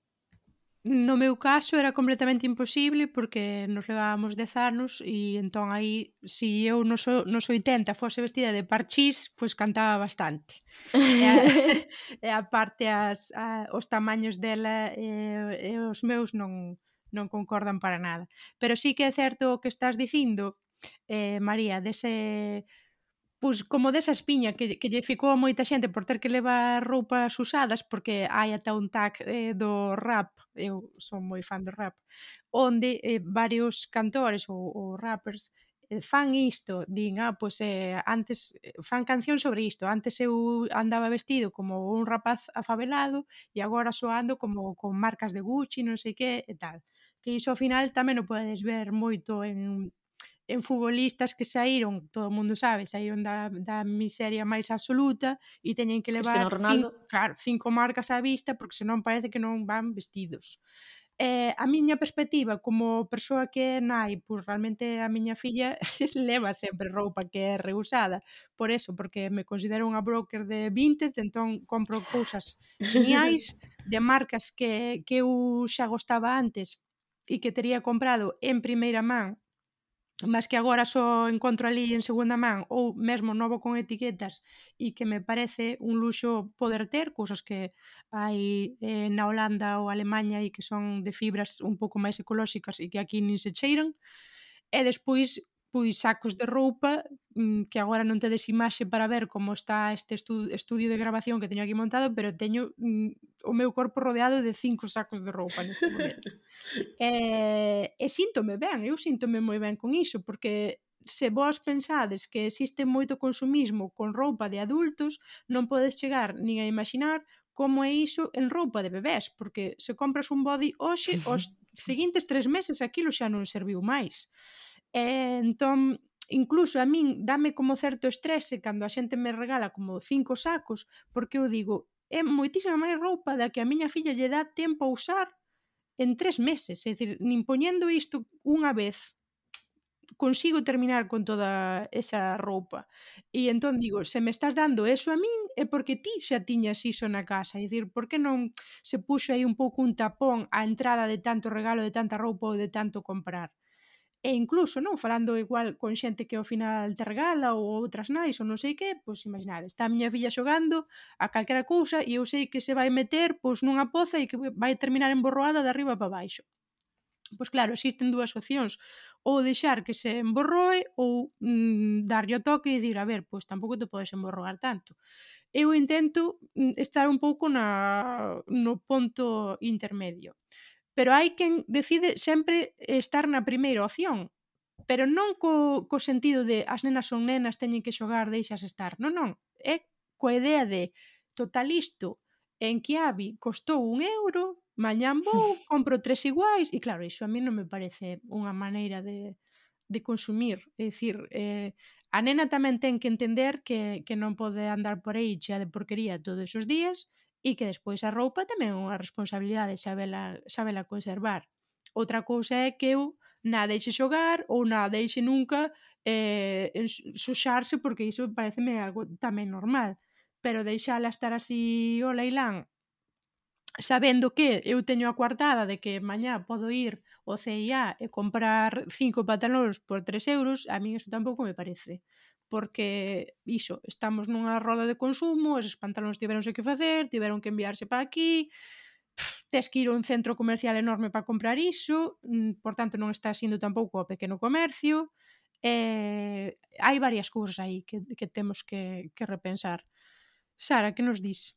Speaker 4: No meu caso era completamente imposible porque nos levábamos dez anos e entón aí, si eu nos, nos oitenta fose vestida de parchís, pois cantaba bastante. E, a, e a parte as, a, os tamaños dela e, e os meus non, non concordan para nada. Pero sí que é certo o que estás dicindo, eh, María, dese... Pois como desa espiña que, que lle ficou a moita xente por ter que levar roupas usadas, porque hai ata un tag eh, do rap, eu son moi fan do rap, onde eh, varios cantores ou, ou rappers eh, fan isto, din, ah, pois eh, antes fan canción sobre isto, antes eu andaba vestido como un rapaz afabelado e agora soando como con marcas de Gucci, non sei que e tal. Que iso ao final tamén o podes ver moito en en futbolistas que saíron, todo o mundo sabe, saíron da, da miseria máis absoluta e teñen que levar
Speaker 3: Cristiano Ronaldo.
Speaker 4: cinco, claro, cinco marcas á vista porque senón parece que non van vestidos. Eh, a miña perspectiva como persoa que é nai, pois realmente a miña filla leva sempre roupa que é reusada, por eso, porque me considero unha broker de vintage, entón compro cousas geniais de marcas que, que eu xa gostaba antes e que tería comprado en primeira man, mas que agora só encontro ali en segunda man ou mesmo novo con etiquetas e que me parece un luxo poder ter, cousas que hai eh, na Holanda ou Alemanha e que son de fibras un pouco máis ecolóxicas e que aquí nin se cheiran. E despois, pois sacos de roupa que agora non tedes imaxe para ver como está este estu estudio de grabación que teño aquí montado, pero teño mm, o meu corpo rodeado de cinco sacos de roupa neste momento. E, e síntome ben, eu síntome moi ben con iso, porque se vos pensades que existe moito consumismo con roupa de adultos, non podes chegar nin a imaginar como é iso en roupa de bebés, porque se compras un body hoxe, os seguintes tres meses aquilo xa non serviu máis. E, entón, incluso a min dame como certo estrese cando a xente me regala como cinco sacos, porque eu digo, é moitísima máis roupa da que a miña filla lle dá tempo a usar en tres meses, é dicir, nin poñendo isto unha vez consigo terminar con toda esa roupa. E entón digo, se me estás dando eso a min é porque ti xa tiñas iso na casa, é dicir, por que non se puxo aí un pouco un tapón á entrada de tanto regalo, de tanta roupa ou de tanto comprar? E incluso, non, falando igual con xente que ao final te regala ou outras nais ou non sei que, pois imaginade, está a miña filla xogando a calquera cousa e eu sei que se vai meter pois nunha poza e que vai terminar emborroada de arriba para baixo. Pois claro, existen dúas opcións, ou deixar que se emborroe ou mm, darlle o toque e dir, a ver, pois tampouco te podes emborroar tanto. Eu intento estar un pouco na, no ponto intermedio. Pero hai quen decide sempre estar na primeira opción, pero non co, co sentido de as nenas son nenas, teñen que xogar, deixas estar. Non, non, é coa idea de total isto en Kiabi costou un euro, mañán vou, compro tres iguais, e claro, iso a mí non me parece unha maneira de, de consumir. É dicir, eh, a nena tamén ten que entender que, que non pode andar por aí chea de porquería todos os días e que despois a roupa tamén é unha responsabilidade sabela, sabela conservar. Outra cousa é que eu na deixe xogar ou na deixe nunca eh, suxarse, porque iso pareceme algo tamén normal. Pero deixala estar así o leilán, sabendo que eu teño a coartada de que mañá podo ir ao C I A e comprar cinco pantalóns por tres euros, a min iso tampouco me parece. Porque, iso, estamos nunha roda de consumo, esos pantalóns tiveronse que facer, tiveron que enviarse para aquí, pff, tes que ir a un centro comercial enorme para comprar iso, mm, por tanto non está sendo tampouco o pequeno comercio, eh, hai varias cousas aí que, que temos que, que repensar. Sara, que nos dis?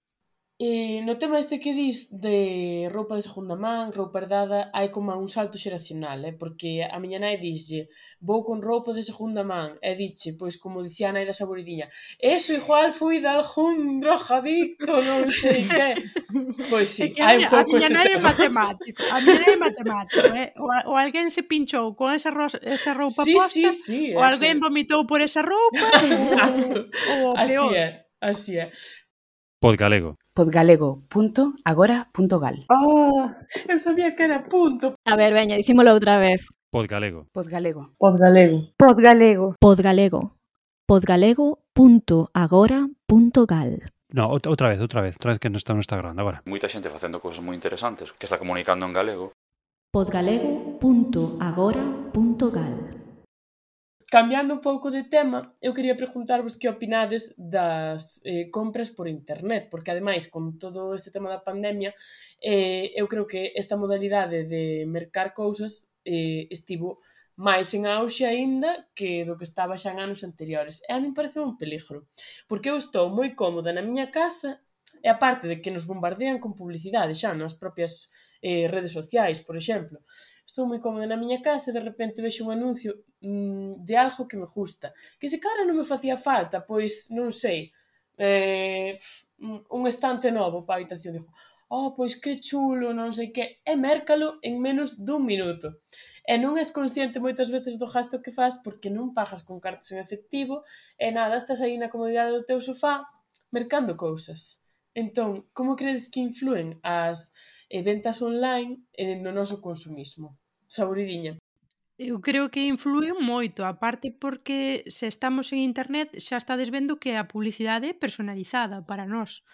Speaker 2: E no tema este que dis de roupa de segunda man, roupa herdada, hai como un salto xeracional, eh? Porque a miña nai dixe, vou con roupa de segunda man, e dixe, pois como dicía a nai da Saboridinha, eso igual fui de algún drogadicto, non sei que. Pois sí,
Speaker 4: É que
Speaker 2: hai
Speaker 4: a,
Speaker 2: un
Speaker 4: a
Speaker 2: pouco
Speaker 4: miña
Speaker 2: este
Speaker 4: nai é
Speaker 2: tema.
Speaker 4: matemático, a miña nai é matemático, eh? ou, ou alguén se pinchou con esa, ro- esa roupa
Speaker 2: Sí,
Speaker 4: posta,
Speaker 2: sí, sí,
Speaker 4: ou
Speaker 2: é
Speaker 4: alguén
Speaker 2: que...
Speaker 4: vomitou por esa roupa,
Speaker 2: Exacto,
Speaker 4: ou o
Speaker 2: así
Speaker 4: peor.
Speaker 2: é, así é.
Speaker 5: Podgalego.
Speaker 6: podgalego punto agora punto gal.
Speaker 2: Ah, eu sabía que era punto.
Speaker 3: A ver, veña, dicímolo outra vez.
Speaker 5: Podgalego.
Speaker 6: Podgalego.
Speaker 2: Podgalego.
Speaker 1: Podgalego.
Speaker 3: Podgalego. Podgalego punto agora punto gal.
Speaker 5: No, outra outra vez, outra vez, outra vez que non está, non está grabando agora.
Speaker 7: Moita xente facendo cousas moi interesantes que está comunicando en galego.
Speaker 3: Podgalego punto agora punto gal.
Speaker 2: Cambiando un pouco de tema, eu quería preguntarvos que opinades das eh, compras por internet, porque ademais, con todo este tema da pandemia, eh, eu creo que esta modalidade de mercar cousas eh, estivo máis en auxe aínda que do que estaba xa en anos anteriores. E a min parece un peligro, porque eu estou moi cómoda na miña casa, e aparte de que nos bombardean con publicidade xa nas propias eh, redes sociais, por exemplo, estou moi cómoda na miña casa e de repente vexo un anuncio mmm, de algo que me gusta, que se cara non me facía falta, pois non sei, eh, un estante novo para a habitación, digo, oh, pois que chulo, non sei que, e mércalo en menos dun minuto. E non és consciente moitas veces do gasto que faz porque non pagas con cartos en efectivo e nada, estás aí na comodidade do teu sofá mercando cousas. Entón, como credes que influen as eh, ventas online eh, no noso consumismo? Saboridinha.
Speaker 4: Eu creo que influe moito, aparte porque se estamos en internet xa estades vendo que a publicidade é personalizada para nós.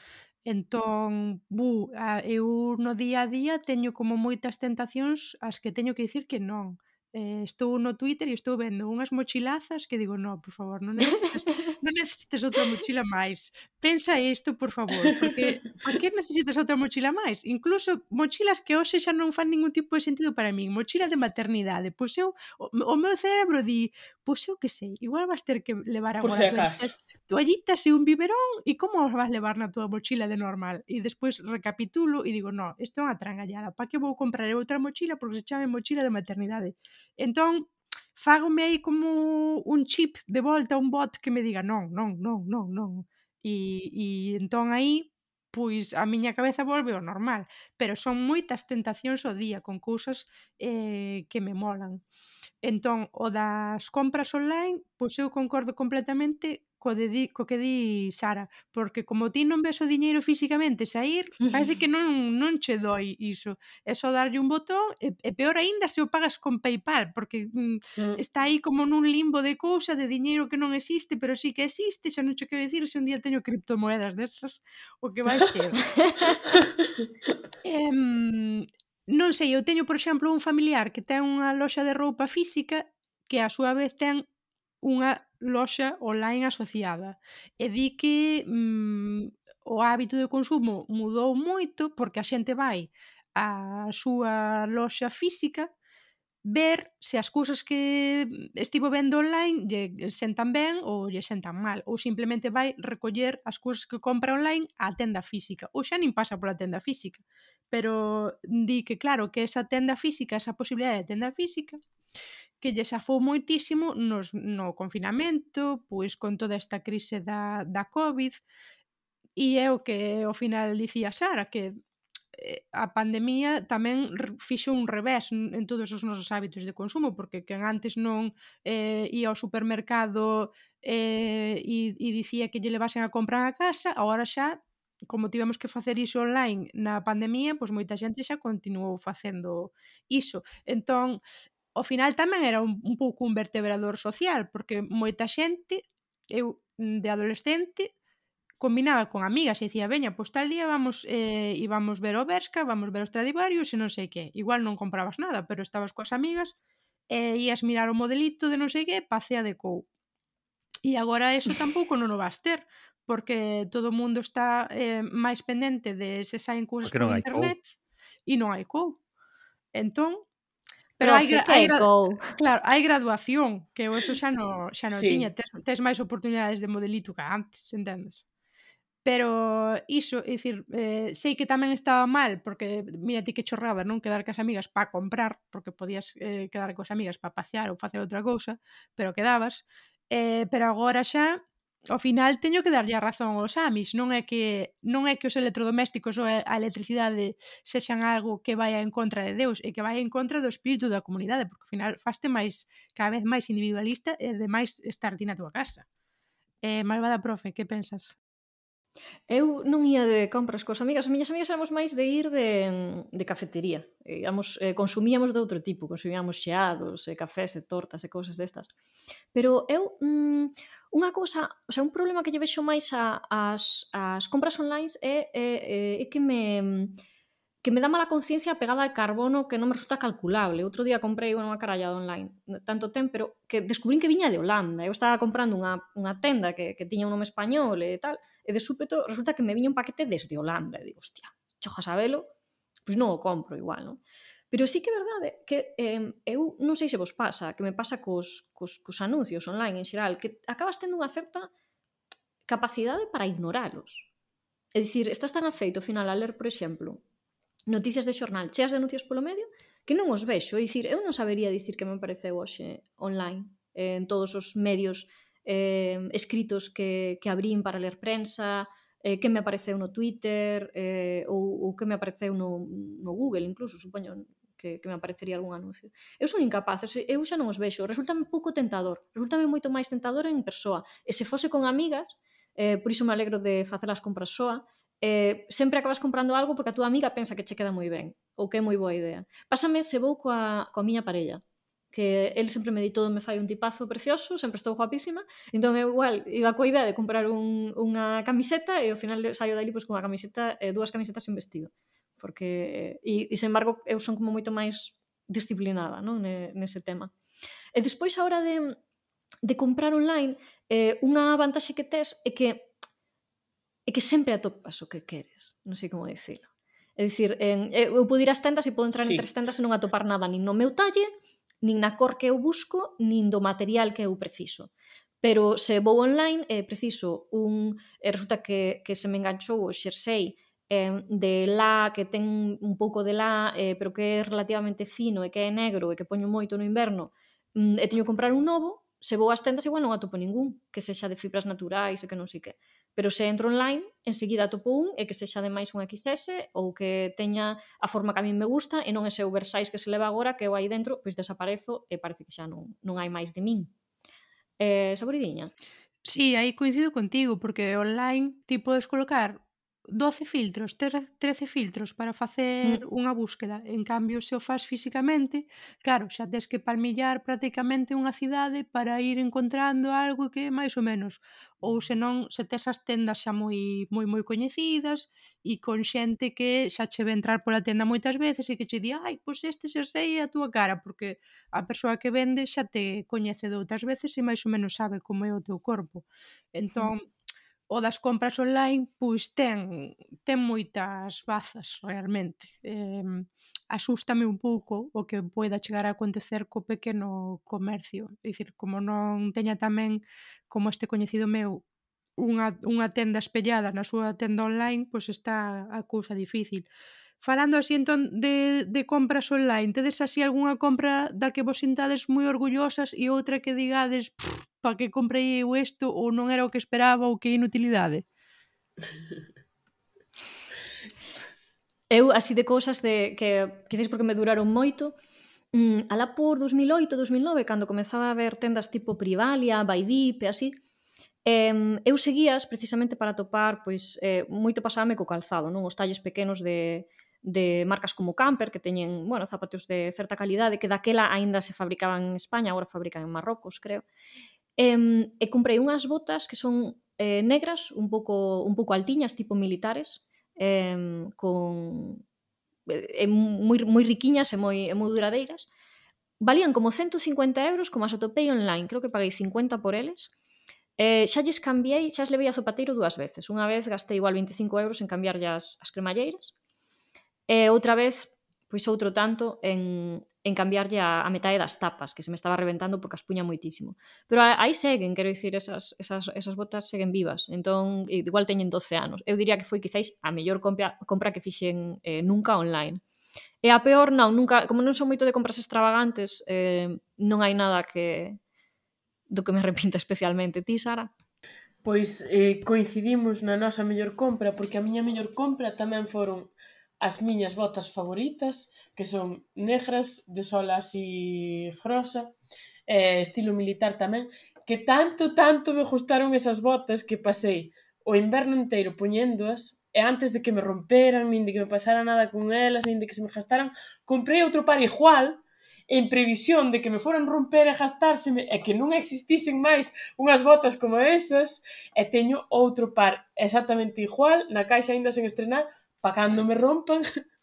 Speaker 4: Entón, bu, a, eu no día a día teño como moitas tentacións ás que teño que dicir que non. Eh, estou no Twitter e estou vendo unhas mochilazas que digo, no, por favor, non necesitas, non necesitas outra mochila máis. Pensa isto, por favor, porque para que necesitas outra mochila máis? Incluso mochilas que hoxe xa non fan ningún tipo de sentido para min. Mochila de maternidade. Pois eu, o, o meu cerebro di, pois eu que sei, igual vas ter que levar
Speaker 2: Por
Speaker 4: agora
Speaker 2: se acaso.
Speaker 4: toallitas e un biberón e como os vas levar na túa mochila de normal? E despois recapitulo e digo, no, isto é unha trangallada, para que vou comprar outra mochila porque se chame mochila de maternidade? Entón, fágome aí como un chip de volta, un bot que me diga non, non, non, non, non. E, e entón aí, pois a miña cabeza volve ao normal, pero son moitas tentacións ao día con cousas eh, que me molan. Entón, o das compras online, pois eu concordo completamente co, de di, co que di Sara, porque como ti non ves o diñeiro físicamente sair, parece que non, non che doi iso. É só darlle un botón, e, e peor aínda se o pagas con PayPal, porque mm,
Speaker 2: Mm.
Speaker 4: está aí como nun limbo de cousa, de diñeiro que non existe, pero sí que existe, xa non che quero dicir se un día teño criptomoedas desas, o que vai ser. Em, non sei, eu teño, por exemplo, un familiar que ten unha loxa de roupa física que a súa vez ten unha loxa online asociada. E di que mm, o hábito de consumo mudou moito porque a xente vai á súa loxa física ver se as cousas que estivo vendo online lle sentan ben ou lle sentan mal, ou simplemente vai recoller as cousas que compra online á tenda física, ou xa nin pasa pola tenda física, pero di que claro, que esa tenda física, esa posibilidade de tenda física, que lle xafou moitísimo nos, no confinamento, pois con toda esta crise da, da COVID, e é o que ao final dicía Sara, que a pandemia tamén fixo un revés en todos os nosos hábitos de consumo, porque quen antes non eh, ia ao supermercado eh, e, e dicía que lle levasen a comprar a casa, agora xa, como tivemos que facer iso online na pandemia, pois moita xente xa continuou facendo iso. Entón, ao final tamén era un, un pouco un vertebrador social, porque moita xente, eu de adolescente, combinaba con amigas e dicía, veña, pois tal día vamos eh, e vamos ver o Bershka, vamos ver os Stradivarius e non sei que. Igual non comprabas nada, pero estabas coas amigas e ías mirar o modelito de non sei que pa cea de cou. E agora eso tampouco non o vas ter, porque todo o mundo está eh, máis pendente de se saen cousas
Speaker 5: Porque
Speaker 4: por
Speaker 5: non hai cou.
Speaker 4: internet e non hai cou. Entón, pero hai,
Speaker 3: Profe,
Speaker 4: gra-
Speaker 3: que
Speaker 4: hai
Speaker 3: é
Speaker 4: gra-
Speaker 3: cou?
Speaker 4: claro, hai graduación, que eu eso xa non xa non
Speaker 2: Sí.
Speaker 4: tiña, tes, tes máis oportunidades de modelito que antes, entendes? Pero iso, é dicir, eh, sei que tamén estaba mal, porque mira ti que chorrada non quedar cas amigas para comprar, porque podías eh, quedar cos amigas para pasear ou facer outra cousa, pero quedabas. Eh, pero agora xa, ao final teño que darlle a razón aos amis, non é que non é que os electrodomésticos ou a electricidade sexan algo que vai en contra de Deus, e que vai en contra do espírito da comunidade, porque ao final faste máis, cada vez máis individualista e de máis estar ti na túa casa. Eh, malvada profe, que pensas?
Speaker 3: Eu non ia de compras cos amigas, as miñas amigas éramos máis de ir de, de cafetería. Íamos, eh, consumíamos de outro tipo, consumíamos xeados, eh, cafés e tortas e cousas destas. Pero eu, mm, unha cousa, o sea, un problema que lle vexo máis a, as, as compras online é, é, é que me que me dá mala conciencia a pegada de carbono que non me resulta calculable. Outro día comprei unha carallada online, tanto ten, pero que descubrín que viña de Holanda. Eu estaba comprando unha, unha tenda que, que tiña un nome español e tal, e de súpeto resulta que me viña un paquete desde Holanda. E digo, hostia, choja sabelo, pois non o compro igual, non? Pero sí que é verdade que eh, eu non sei se vos pasa, que me pasa cos, cos, cos anuncios online en xeral, que acabas tendo unha certa capacidade para ignoralos. É dicir, estás tan afeito ao final a ler, por exemplo, noticias de xornal cheas de anuncios polo medio que non os vexo. É dicir, eu non sabería dicir que me pareceu hoxe online eh, en todos os medios eh, escritos que, que abrín para ler prensa, eh, que me apareceu no Twitter eh, ou, ou que me apareceu no, no Google, incluso, supoño que, que me aparecería algún anuncio. Eu son incapaz, eu xa non os vexo. Resultame pouco tentador. Resultame moito máis tentador en persoa. E se fose con amigas, eh, por iso me alegro de facer as compras soa, eh, sempre acabas comprando algo porque a túa amiga pensa que che queda moi ben ou que é moi boa idea. Pásame se vou coa, coa miña parella, que el sempre me di todo, me fai un tipazo precioso, sempre estou guapísima, entón eu igual iba coa idea de comprar un, unha camiseta e ao final saio dali pois, con unha camiseta, eh, dúas camisetas e un vestido, porque e, e sen embargo eu son como moito máis disciplinada, non? Nese tema. E despois a hora de, de comprar online, eh, unha vantaxe que tes é que é que sempre atopas o que queres, non sei como dicilo. É dicir, en, eu podo ir ás tendas e podo entrar sí. en tres tendas e non atopar nada nin no meu talle, nin na cor que eu busco, nin do material que eu preciso. Pero se vou online, eh, preciso un... Eh, resulta que, que se me enganchou o xersei eh, de lá, que ten un pouco de lá, eh, pero que é relativamente fino e que é negro e que poño moito no inverno, mm, e teño que comprar un novo. Se vou ás tendas igual non atopo ningún, que sexa de fibras naturais e que non sei que. Pero se entro online, enseguida atopo un e que sexa de máis un equis ese ou que teña a forma que a mí me gusta e non ese oversize que se leva agora que eu aí dentro pois desaparezo e parece que xa non, non hai máis de min. Eh, Saboridiña?
Speaker 4: Sí, aí coincido contigo, porque online ti podes colocar doce filtros, trece filtros para facer
Speaker 3: Mm.
Speaker 4: unha búsqueda. En cambio, se o faz físicamente, claro, xa tes que palmillar prácticamente unha cidade para ir encontrando algo que máis ou menos. Ou senón, se tes as tendas xa moi moi moi coñecidas e con xente que xa che ve entrar pola tenda moitas veces e que che di, ai, pois este xersei é a túa cara, porque a persoa que vende xa te coñece de outras veces e máis ou menos sabe como é o teu corpo. Entón, o das compras online, pois ten, ten moitas bazas, realmente. Eh, asústame un pouco o que poida chegar a acontecer co pequeno comercio. É dicir, como non teña tamén, como este coñecido meu, unha, unha tenda espellada na súa tenda online, pois está a cousa difícil. Falando así, entón, de, de compras online, tedes así algunha compra da que vos sintades moi orgullosas e outra que digades, pa que comprei eu isto, ou non era o que esperaba, ou que inutilidade?
Speaker 3: Eu, así de cousas de que, quizás porque me duraron moito, mm, alá por dos mil oito, dos mil nove, cando comezaba a ver tendas tipo Privalia, Baidip e así, eh, eu seguías precisamente para topar, pois, eh, moito pasábame co calzado, non? Os talles pequenos de, de marcas como Camper, que teñen, bueno, zapatos de certa calidade, que daquela aínda se fabricaban en España, agora fabrican en Marrocos, creo. E, e comprei unhas botas que son eh, negras, un pouco, un pouco altiñas, tipo militares, eh, con eh, moi, moi riquiñas e moi, e moi duradeiras. Valían como ciento cincuenta euros, como as atopei online, creo que paguei cincuenta por eles. Eh, xa lles cambiei, xa as levei a zapateiro dúas veces. Unha vez gastei igual veinticinco euros en cambiarlle as, as cremalleiras, e outra vez, pois outro tanto, en, en cambiarlle a, a metade das tapas, que se me estaba reventando porque as puña moitísimo. Pero aí seguen, quero dicir, esas, esas, esas botas seguen vivas. Entón, igual teñen doce anos. Eu diría que foi quizáis a mellor compra, compra que fixen eh, nunca online. E a peor, non, nunca, como non son moito de compras extravagantes, eh, non hai nada que do que me arrepinta especialmente. Ti, Sara?
Speaker 2: Pois eh, coincidimos na nosa mellor compra, porque a miña mellor compra tamén foron as miñas botas favoritas, que son negras, de sola así grosa, eh, estilo militar tamén, que tanto, tanto me gustaron esas botas que pasei o inverno inteiro poñéndoas, e antes de que me romperan, nin de que me pasara nada con elas, nin de que se me gastaran, comprei outro par igual, en previsión de que me foran romper e gastárseme e que non existisen máis unhas botas como esas, e teño outro par exactamente igual, na caixa aínda sen estrenar, para cando me rompan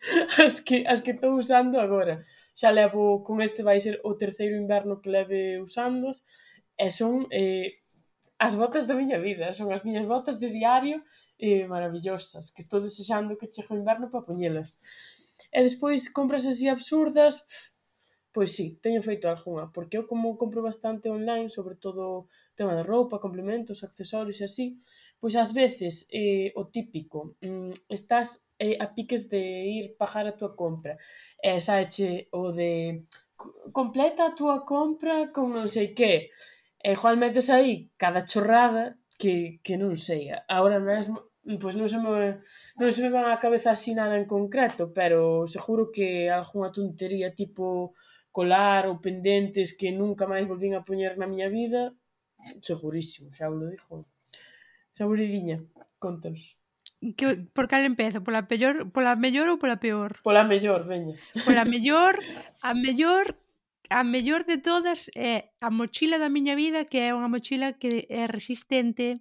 Speaker 2: as que as que estou usando agora. Xa levo, con este vai ser o terceiro inverno que leve usándoas, e son eh, as botas da miña vida, son as miñas botas de diario eh, maravillosas, que estou desexando que chegue o inverno para poñelas. E despois compras así absurdas, pff, pois sí, teño feito algunha, porque eu como compro bastante online, sobre todo tema de roupa, complementos, accesorios e así, pois ás veces eh, o típico, mm, estás eh, a piques de ir pagar a túa compra, e saeche o de completa a túa compra con non sei que, e igual metes aí cada chorrada que, que non sei, agora mesmo pois non se me non se me van á cabeza así nada en concreto, pero seguro que algunha tontería tipo colar ou pendentes que nunca máis volvín a poñer na miña vida, segurísimo, xa vos lo digo. Saboridinha, contanos.
Speaker 4: Que, por cal empezo? Pola peor, pola mellor ou pola peor?
Speaker 2: Pola mellor, veña.
Speaker 4: Pola mellor, a mellor, a mellor de todas é a mochila da miña vida, que é unha mochila que é resistente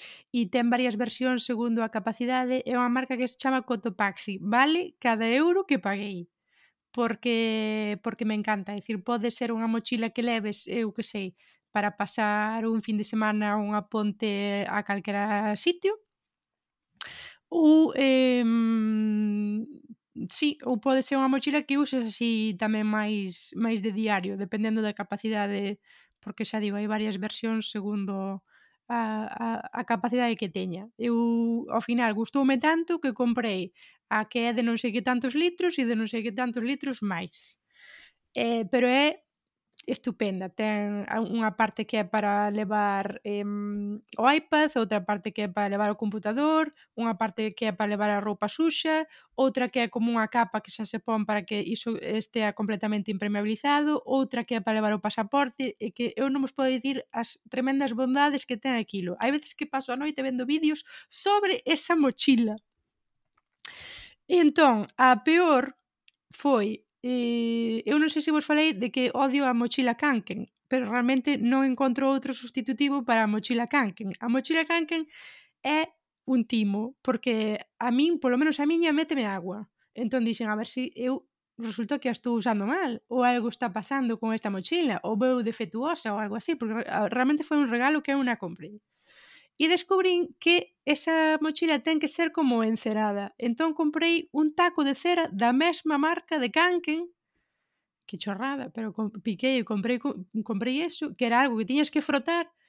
Speaker 4: e ten varias versións segundo a capacidade. É unha marca que se chama Cotopaxi. Vale cada euro que paguei. Porque porque me encanta, é dicir, pode ser unha mochila que leves, eu que sei, para pasar un fin de semana a unha ponte a calquera sitio, ou eh, sí, ou pode ser unha mochila que uses así tamén máis máis de diario, dependendo da capacidade, porque xa digo, hai varias versións segundo a, a, a capacidade que teña. Eu, ao final, gustoume tanto que comprei a que é de non sei que tantos litros e de non sei que tantos litros máis. Eh, pero é estupenda, ten unha parte que é para levar eh, o iPad, outra parte que é para levar o computador, unha parte que é para levar a roupa suxa, outra que é como unha capa que xa se pon para que iso estea completamente impermeabilizado, outra que é para levar o pasaporte, e que eu non vos podo dicir as tremendas bondades que ten aquilo. Hai veces que paso a noite vendo vídeos sobre esa mochila. E entón, a peor foi Eh, eu non sei se vos falei de que odio a mochila Kanken, pero realmente non encontro outro sustitutivo para a mochila Kanken. A mochila Kanken é un timo, porque a min, polo menos a miña, méteme agua. Entón dixen, a ver se si eu resulta que a estou usando mal, ou algo está pasando con esta mochila, ou veu defectuosa ou algo así, porque realmente foi un regalo que eu non a comprei. E descubrín que esa mochila ten que ser como encerada. Entón comprei un taco de cera da mesma marca de Kanken, que chorrada, pero piquei e comprei, comprei eso, que era algo que tiñas que frotar,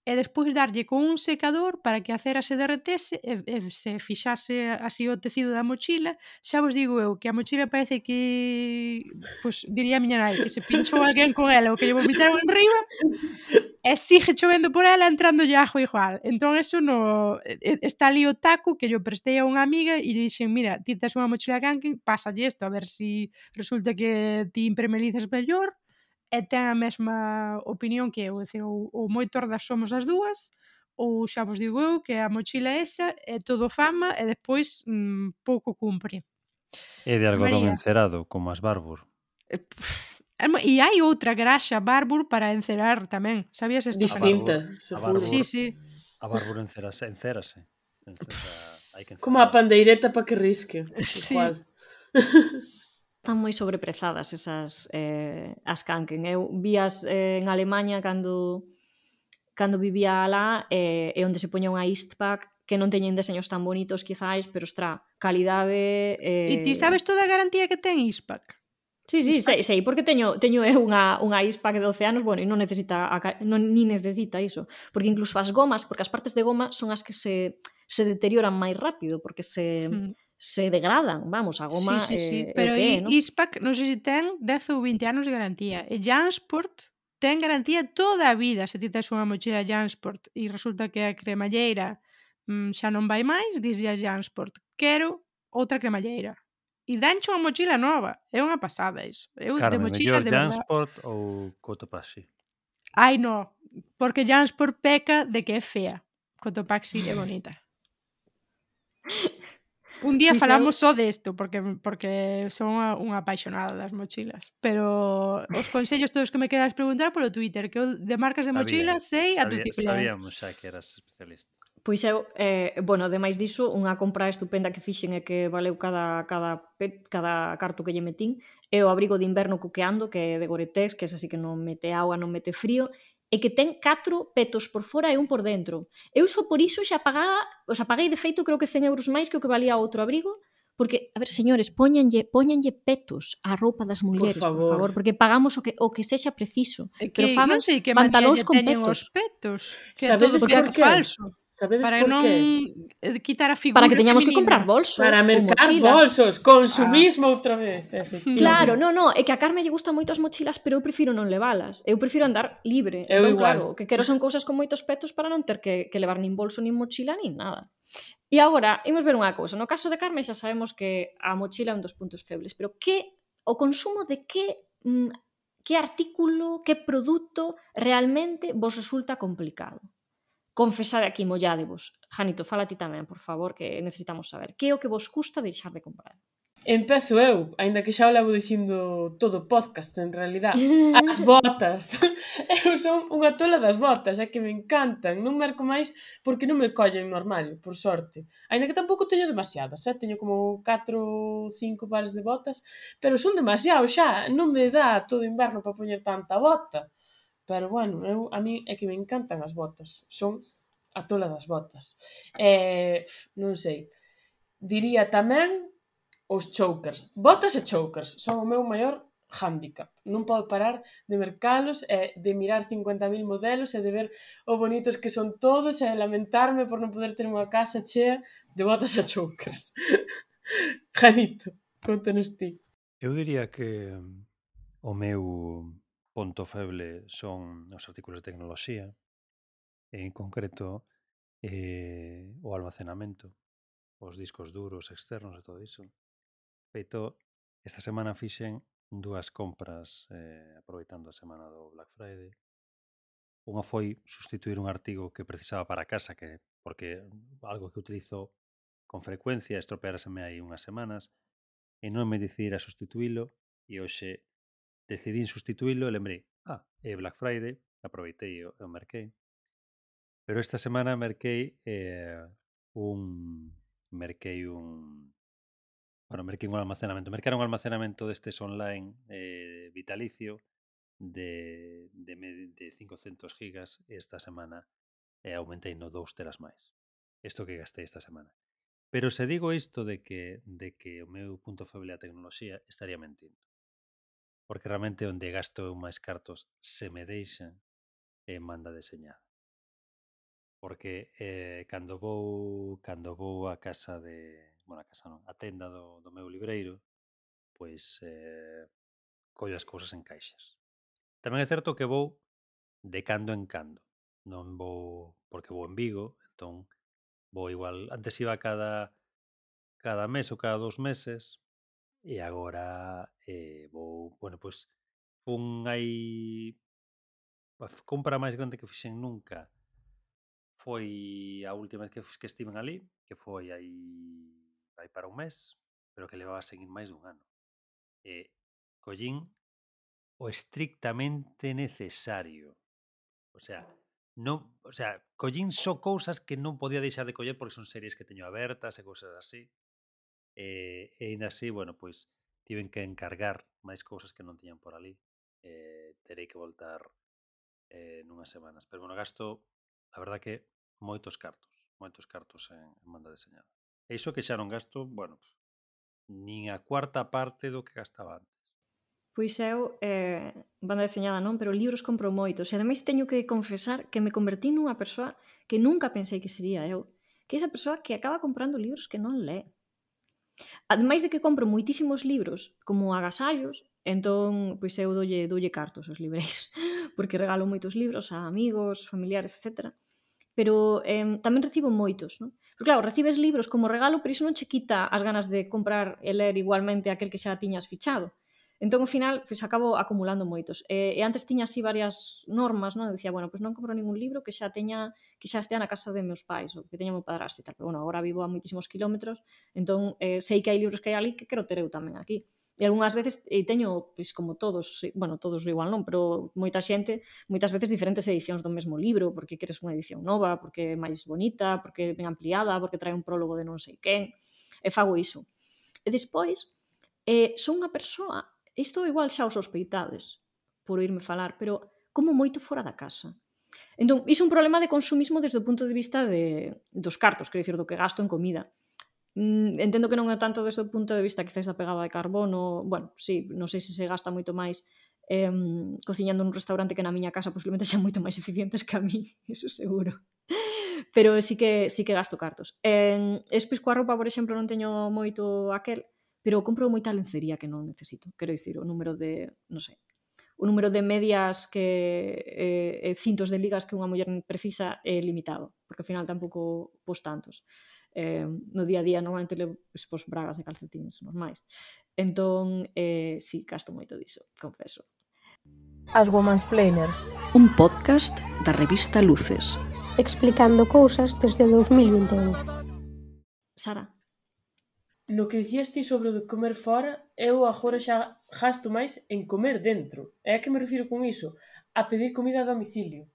Speaker 4: e despois darlle con un secador para que a cera se derretese e, e se fixase así o tecido da mochila. Xa vos digo eu que a mochila parece que, pois, diría a miña nai, que se pinchou alguén con ela ou que lle vomitaron enriba e sigue chovendo por ela entrándolle ajo igual. Entón, eso no... Está ali o taco que yo prestei a unha amiga e lle dixen, mira, ti tes unha mochila camping, pásalle isto a ver si resulta que ti impermeabilizas mellor e ten a mesma opinión que eu, dicir, ou, ou moi tordas somos as dúas, ou xa vos digo eu que a mochila esa é todo fama e despois mm, pouco cumpre.
Speaker 5: É de algodón
Speaker 4: María.
Speaker 5: encerado, como as Barbour.
Speaker 4: E, pff, e hai outra graxa Barbour para encerar tamén. Sabías isto?
Speaker 2: Distinta,
Speaker 5: A
Speaker 2: seguro.
Speaker 5: Barbour,
Speaker 4: Sí, sí.
Speaker 5: a Barbour encerase, encérase. Encera, hai que
Speaker 2: Como a
Speaker 5: encerar.
Speaker 2: pandeireta para que risque.
Speaker 4: Sí.
Speaker 2: Igual.
Speaker 3: Están moi sobreprezadas esas eh, as Kanken. Eu vías eh, en Alemanha cando cando vivía alá eh, e onde se poña unha Eastpak que non teñen deseños tan bonitos quizás, pero ostra, calidade... Eh...
Speaker 4: E ti sabes toda a garantía que ten Eastpak?
Speaker 3: Sí, sí, sei, sei, porque teño teño eu unha unha Eastpak de doce anos, bueno, e non necesita a, non ni necesita iso, porque incluso as gomas, porque as partes de goma son as que se se deterioran máis rápido, porque se
Speaker 4: Mm.
Speaker 3: se degradan, vamos, a goma
Speaker 4: Sí, sí, sí.
Speaker 3: eh,
Speaker 4: Pero
Speaker 3: é o que é, non?
Speaker 4: Eastpak non sei se ten dez ou vinte anos de garantía. E Jansport ten garantía toda a vida se ti tes unha mochila Jansport e resulta que a cremalleira mm, xa non vai máis, dizlle a Jansport, quero outra cremalleira. E danche unha mochila nova. É unha pasada iso. Eu de
Speaker 5: Carme, mellor
Speaker 4: mochilas de verdad.
Speaker 5: Jansport ou Cotopaxi?
Speaker 4: Ai, no, porque Jansport peca de que é fea. Cotopaxi é bonita. Un día
Speaker 3: Pois
Speaker 4: falamos só desto, porque porque son unha, unha apaixonada das mochilas. Pero os consellos todos que me queras preguntar polo Twitter, que eu de marcas de
Speaker 5: Sabía,
Speaker 4: mochilas sei a
Speaker 5: sabía,
Speaker 4: tutiplén.
Speaker 5: sabíamos xa que eras especialista.
Speaker 3: Pois eu, eh, bueno, ademais diso, unha compra estupenda que fixen e que valeu cada, cada, pet, cada carto que lle metín é o abrigo de inverno coqueando, que é de Gore-Tex, que é así que non mete auga, non mete frío, e que ten catro petos por fora e un por dentro. Eu só por iso xa pagaba, o sea, paguei de feito creo que cen euros máis que o que valía outro abrigo, porque, a ver, señores, póñanlle, póñanlle petos á roupa das mulleres, por favor,
Speaker 2: Por favor
Speaker 3: porque pagamos o que, o que sexa preciso.
Speaker 4: É
Speaker 3: Pero
Speaker 4: que
Speaker 3: fagan
Speaker 4: non sei que
Speaker 3: pantalóns
Speaker 4: manía
Speaker 3: con
Speaker 4: teñen
Speaker 3: petos.
Speaker 4: os petos. Que é
Speaker 2: Sabedes
Speaker 4: todo peto
Speaker 2: por qué?
Speaker 4: falso.
Speaker 2: Sabedes
Speaker 4: Para
Speaker 2: por
Speaker 4: non
Speaker 2: qué?
Speaker 4: eh, quitar a figura
Speaker 3: Para que teñamos que
Speaker 4: feminina.
Speaker 3: comprar bolsos
Speaker 2: Para
Speaker 3: ou
Speaker 2: mercar
Speaker 3: mochila.
Speaker 2: bolsos, consumismo outra vez, efectivamente.
Speaker 3: Claro, no, no, é que a Carme lle gustan moito as mochilas, pero eu prefiro non levalas. Eu prefiro andar libre.
Speaker 2: Eu
Speaker 3: entón,
Speaker 2: igual.
Speaker 3: claro, o que quero son cousas con moitos petos para non ter que, que levar nin bolso, nin mochila, nin nada. E agora, imos ver unha cousa. No caso de Carme xa sabemos que a mochila é un dos puntos febles, pero que o consumo de que mm, que artículo, que produto realmente vos resulta complicado? Confesade aquí, molládevos. Janito, fala ti tamén, por favor, que necesitamos saber. Que é o que vos custa deixar de comprar?
Speaker 2: Empezo eu, aínda que xa o levo dicindo todo o podcast, en realidad. As botas. Eu son unha tola das botas, é que me encantan. Non merco máis porque non me collen no armario, por sorte. Aínda que tampouco teño demasiadas, eh? Teño como catro ou cinco pares de botas, pero son demasiado xa. Non me dá todo o inverno para poñer tanta bota. Pero, bueno, eu, a mí é que me encantan as botas. Son a tola das botas. Eh, non sei. Diría tamén os chokers. Botas e chokers son o meu maior hándicap. Non podo parar de mercalos e de mirar cincuenta mil modelos e de ver o bonitos que son todos e de lamentarme por non poder ter unha casa chea de botas e chokers. Janito, contanos ti.
Speaker 5: Eu diría que mm, o meu ponto feble son os artículos de tecnoloxía, e en concreto eh, o almacenamento, os discos duros externos e todo iso. Feito, esta semana fixen dúas compras eh, aproveitando a semana do Black Friday. Unha foi sustituir un artigo que precisaba para casa, que porque algo que utilizo con frecuencia, estropearaseme hai unhas semanas, e non me decidira sustituílo, e hoxe decidín sustituílo e lembrei, ah, é Black Friday, aproveitei e o merquei. Pero esta semana merquei eh, un merquei un bueno, merquei un almacenamento. Mercar un almacenamento destes online eh, vitalicio de, de, de cincocentos gigas e esta semana e aumentei no dous teras máis. Isto que gastei esta semana. Pero se digo isto de que, de que o meu punto feble é a tecnoloxía, estaría mentindo. Porque realmente onde gasto eu máis cartos se me deixan é en banda deseñada. porque eh, cando vou cando vou a casa de, bueno, a casa non, a tenda do, do meu libreiro, pois eh, collo as cousas en caixas. Tamén é certo que vou de cando en cando. Non vou porque vou en Vigo, entón vou igual, antes iba cada cada mes ou cada dous meses e agora eh, vou, bueno, pois fun hai a f- compra máis grande que fixen nunca foi a última vez que, f- que estiven ali, que foi aí vai para un mes, pero que levaba sen ir máis dun ano. E collín o estrictamente necesario. O sea, non, o sea, collín só cousas que non podía deixar de coller porque son series que teño abertas e cousas así. E, e ainda así, bueno, pois tiven que encargar máis cousas que non tiñan por ali. Eh, terei que voltar eh, nunhas semanas. Pero, bueno, gasto, a verdad que moitos cartos, moitos cartos en, en banda deseñada. E iso que xa non gasto, bueno, nin a cuarta parte do que gastaba antes.
Speaker 3: Pois eu, eh, banda deseñada non, pero libros compro moitos. E ademais teño que confesar que me convertí nunha persoa que nunca pensei que sería eu. Que é esa persoa que acaba comprando libros que non lee. Ademais de que compro moitísimos libros como agasallos, entón, pois eu doulle, doulle cartos aos libreiros, porque regalo moitos libros a amigos, familiares, etcétera. Pero eh, tamén recibo moitos, non? Porque claro, recibes libros como regalo, pero iso non che quita as ganas de comprar e ler igualmente aquel que xa tiñas fichado. Entón, ao final, pois, acabo acumulando moitos. E, e antes tiña así varias normas, non? Decía, bueno, pois non compro ningún libro que xa teña que xa estea na casa de meus pais ou que teña meu padrasto e tal. Pero, bueno, agora vivo a moitísimos kilómetros, entón eh, sei que hai libros que hai ali que quero ter eu tamén aquí. E algunhas veces e teño, pois como todos, bueno, todos igual non, pero moita xente, moitas veces diferentes edicións do mesmo libro, porque queres unha edición nova, porque é máis bonita, porque é ben ampliada, porque trae un prólogo de non sei quen, e fago iso. E despois, eh, son unha persoa, isto igual xa o sospeitades, por oírme falar, pero como moito fora da casa. Entón, iso é un problema de consumismo desde o punto de vista de, dos cartos, quero dicir, do que gasto en comida. Mm, entendo que non é tanto desde o punto de vista quizás da pegada de carbono, bueno, sí, non sei se se gasta moito máis eh, cociñando nun restaurante que na miña casa, posiblemente sean moito máis eficientes que a mí, eso seguro. Pero sí que sí que gasto cartos. Eh, despois coa roupa, por exemplo, non teño moito aquel, pero compro moita lencería que non necesito. Quero dicir, o número de, non sei, o número de medias que eh, cintos de ligas que unha muller precisa é limitado, porque ao final tampouco pos tantos. Eh, no día a día normalmente levo pues, pos bragas e calcetines normais. Entón, eh, sí, gasto moito diso, confeso.
Speaker 1: As Womansplainers,
Speaker 8: Un podcast da revista Luces.
Speaker 1: explicando cousas desde dous mil vinte e un.
Speaker 3: Sara?
Speaker 2: No que dicías ti sobre o de comer fora, eu agora xa gasto máis en comer dentro. E a que me refiro con iso? A pedir comida a domicilio.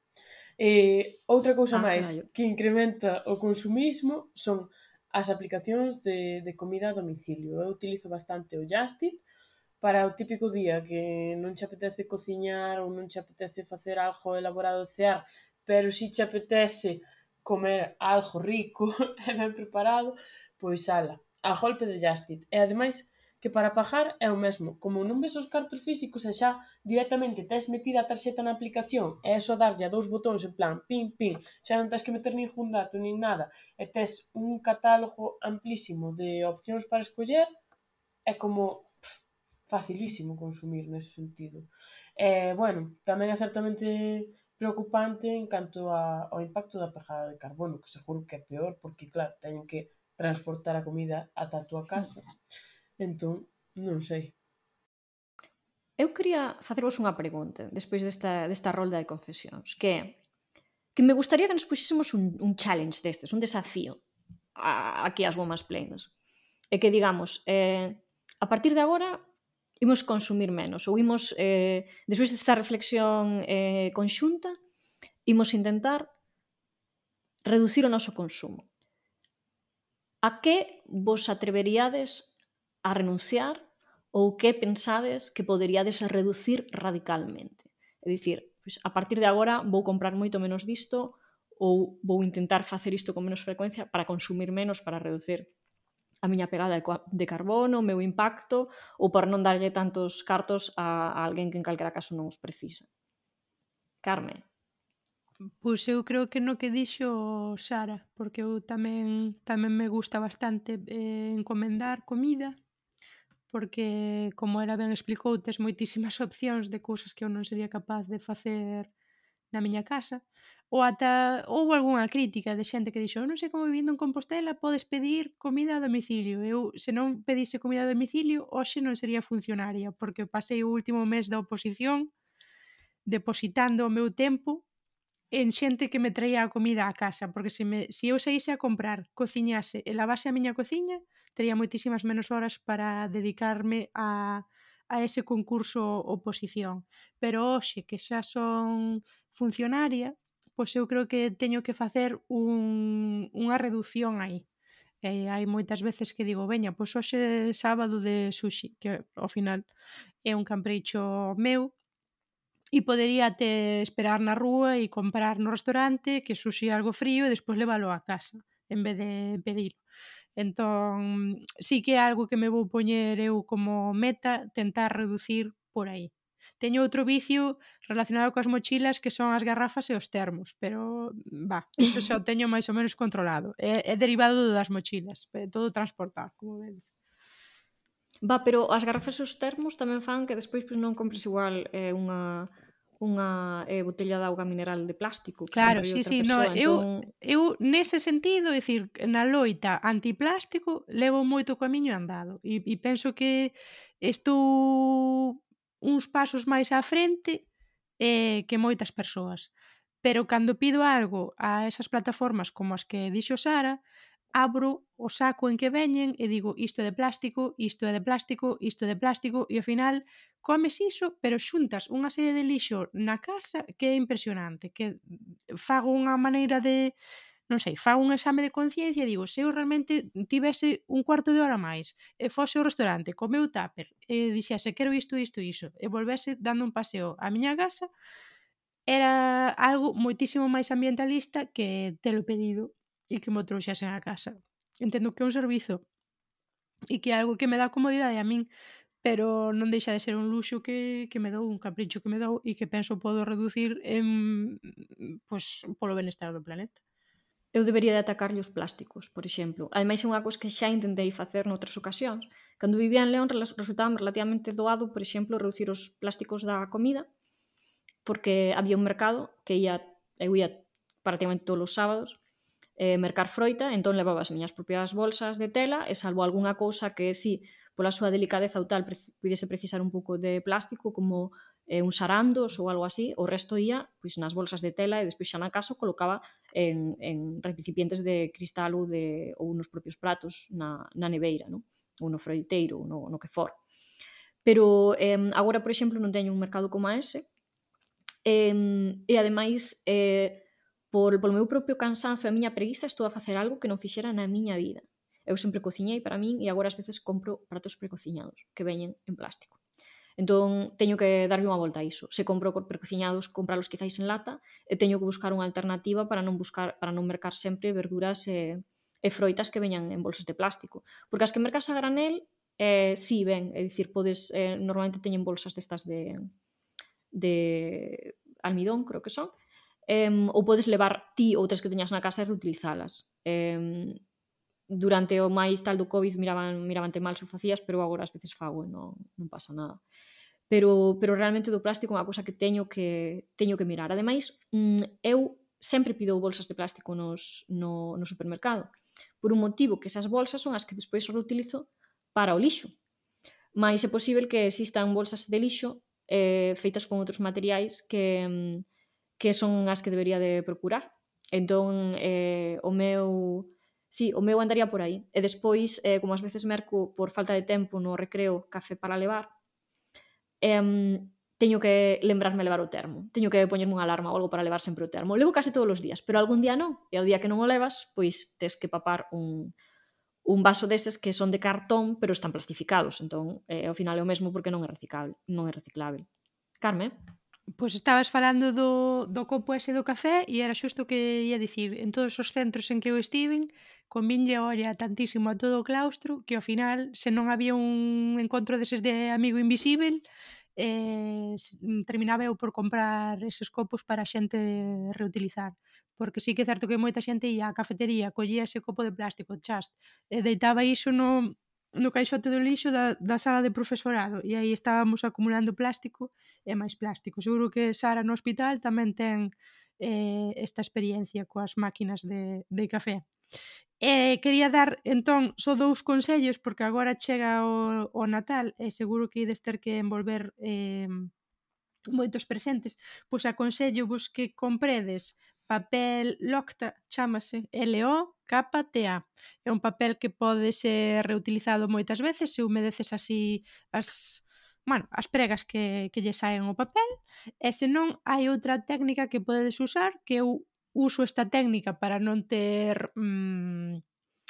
Speaker 2: E outra cousa
Speaker 3: Ah,
Speaker 2: máis
Speaker 3: carallo.
Speaker 2: que incrementa o consumismo son as aplicacións de, de comida a domicilio. Eu utilizo bastante o Just Eat para o típico día que non che apetece cociñar ou non che apetece facer algo elaborado de cear, pero si che apetece comer algo rico e ben preparado, pois ala, a golpe de Just Eat. E ademais que para pagar é o mesmo. Como non ves os cartos físicos e xa directamente tes metida a tarxeta na aplicación e é só darlle a dous botóns en plan pin, pin, xa non tes que meter ningún dato nin nada e tes un catálogo amplísimo de opcións para escoller, é como pff, facilísimo consumir nese sentido. E, bueno, tamén é certamente preocupante en canto a, ao impacto da pegada de carbono, que seguro que é peor, porque, claro, teñen que transportar a comida ata a túa casa. Entón, non sei.
Speaker 3: Eu quería facervos unha pregunta despois desta, desta rolda de confesións, que é que me gustaría que nos puxésemos un, un challenge destes, un desafío a, aquí ás Womansplainers. E que digamos, eh, a partir de agora imos consumir menos ou imos, eh, despois desta reflexión eh, conxunta, imos intentar reducir o noso consumo. A que vos atreveríades a renunciar ou que pensades que poderíades reducir radicalmente? É dicir, pois, a partir de agora vou comprar moito menos disto ou vou intentar facer isto con menos frecuencia para consumir menos, para reducir a miña pegada de carbono, o meu impacto, ou para non darlle tantos cartos a, a alguén que en calquera caso non os precisa. Carme?
Speaker 4: Pois eu creo que no que dixo Sara, porque eu tamén tamén me gusta bastante eh, encomendar comida, porque, como ela ben explicou, tes moitísimas opcións de cousas que eu non sería capaz de facer na miña casa, ou ata houve algunha crítica de xente que dixo: "Eu non sei como vivindo en Compostela podes pedir comida a domicilio". Eu, se non pedise comida a domicilio, hoxe non sería funcionaria, porque pasei o último mes da oposición depositando o meu tempo en xente que me traía a comida á casa, porque se, me, se eu saíse a comprar, cociñase e lavase a miña cociña, tería moitísimas menos horas para dedicarme a, a ese concurso oposición. Pero hoxe, que xa son funcionaria, pois eu creo que teño que facer un, unha reducción aí. E hai moitas veces que digo, veña, pois hoxe é sábado de sushi, que ao final é un capricho meu, e podería te esperar na rúa e comprar no restaurante que sushi algo frío e despois leválo á casa en vez de pedilo. Entón, sí que é algo que me vou poñer eu como meta tentar reducir por aí. Teño outro vicio relacionado coas mochilas que son as garrafas e os termos, pero va, eso xa o teño máis ou menos controlado. É, é derivado das mochilas, é todo transportar, como vedes.
Speaker 3: Va, pero as garrafas e os termos tamén fan que despois pois, non compres igual eh, unha unha eh, botella de auga mineral de plástico que
Speaker 4: claro,
Speaker 3: compraría
Speaker 4: sí,
Speaker 3: outra
Speaker 4: sí, no,
Speaker 3: persoa.
Speaker 4: eu,
Speaker 3: Entón...
Speaker 4: eu nese sentido, é dicir, na loita antiplástico levo moito camiño andado e, e penso que estou uns pasos máis á frente eh, que moitas persoas. Pero cando pido algo a esas plataformas como as que dixo Sara, abro o saco en que veñen e digo isto é de plástico, isto é de plástico, isto é de plástico e ao final comes iso, pero xuntas unha serie de lixo na casa que é impresionante, que fago unha maneira de, non sei, fago un exame de conciencia e digo, se eu realmente tivese un cuarto de hora máis e fose ao restaurante, comeu tupper e dixese quero isto, isto, iso e volvese dando un paseo á miña casa, era algo moitísimo máis ambientalista que telo pedido e que mo trouxasen a casa. Entendo que é un servizo e que é algo que me dá comodidade a min, pero non deixa de ser un luxo que, que me dou, un capricho que me dou e que penso podo reducir en, pues, polo benestar do planeta.
Speaker 3: Eu debería de atacarlle os plásticos, por exemplo. Ademais, é unha cousa que xa intentei facer noutras ocasións. Cando vivía en León, resultaba relativamente doado, por exemplo, reducir os plásticos da comida, porque había un mercado que ia, eu ia prácticamente todos os sábados, eh, mercar froita, entón levaba as miñas propias bolsas de tela e salvo algunha cousa que, si, pola súa delicadeza ou tal, pudiese precisar un pouco de plástico, como eh, uns arandos ou algo así, o resto ia pois, nas bolsas de tela e despois xa na casa o colocaba en, en recipientes de cristal ou, de, ou nos propios pratos na, na neveira, non? Ou no froiteiro, ou no, no que for. Pero eh, agora, por exemplo, non teño un mercado como ese, e, e ademais, eh, por, polo meu propio cansanzo e a miña preguiza, estou a facer algo que non fixera na miña vida. Eu sempre cociñei para min e agora ás veces compro pratos precociñados que veñen en plástico. Entón, teño que darlle unha volta a iso. Se compro precociñados, compralos quizáis en lata e teño que buscar unha alternativa para non buscar para non mercar sempre verduras e, e froitas que veñan en bolsas de plástico. Porque as que mercas a granel, eh, si, ben, é dicir, podes, eh, normalmente teñen bolsas destas de, de almidón, creo que son, eh, ou podes levar ti outras que teñas na casa e reutilizalas. Eh, durante o máis tal do COVID miraban, miravante mal se o facías, pero agora ás veces fago e non, non pasa nada. Pero, pero realmente do plástico é unha cousa que teño que, teño que mirar. Ademais, eu sempre pido bolsas de plástico nos, no, no supermercado, por un motivo que esas bolsas son as que despois reutilizo para o lixo. Mais é posible que existan bolsas de lixo eh, feitas con outros materiais que, que son as que debería de procurar. Entón, eh, o meu... Sí, o meu andaría por aí. E despois, eh, como ás veces merco por falta de tempo no recreo café para levar, eh, teño que lembrarme levar o termo. Teño que poñerme unha alarma ou algo para levar sempre o termo. O levo case todos os días, pero algún día non. E ao día que non o levas, pois tes que papar un, un vaso destes que son de cartón, pero están plastificados. Entón, eh, ao final é o mesmo porque non é reciclable. Non é reciclable. Carme?
Speaker 4: Pois estabas falando do, do copo ese do café e era xusto que ia dicir, en todos os centros en que eu estiven, convinlle olla tantísimo a todo o claustro que ao final, se non había un encontro deses de amigo invisível, eh, terminaba eu por comprar eses copos para a xente reutilizar, porque sí que é certo que moita xente ia á cafetería, collía ese copo de plástico, chast, e deitaba iso no, no caixote do lixo da, da sala de profesorado, e aí estábamos acumulando plástico e máis plástico. Seguro que Sara no hospital tamén ten eh, esta experiencia coas máquinas de, de café. E quería dar, entón, só dous consellos, porque agora chega o, o Natal e seguro que ides ter que envolver eh, moitos presentes. Pois aconsello vos que compredes papel Locta, chámase L O K T A. É un papel que pode ser reutilizado moitas veces se humedeces así as, bueno, as pregas que, que lle saen o papel, e senón hai outra técnica que podedes usar, que eu uso esta técnica para non ter mmm,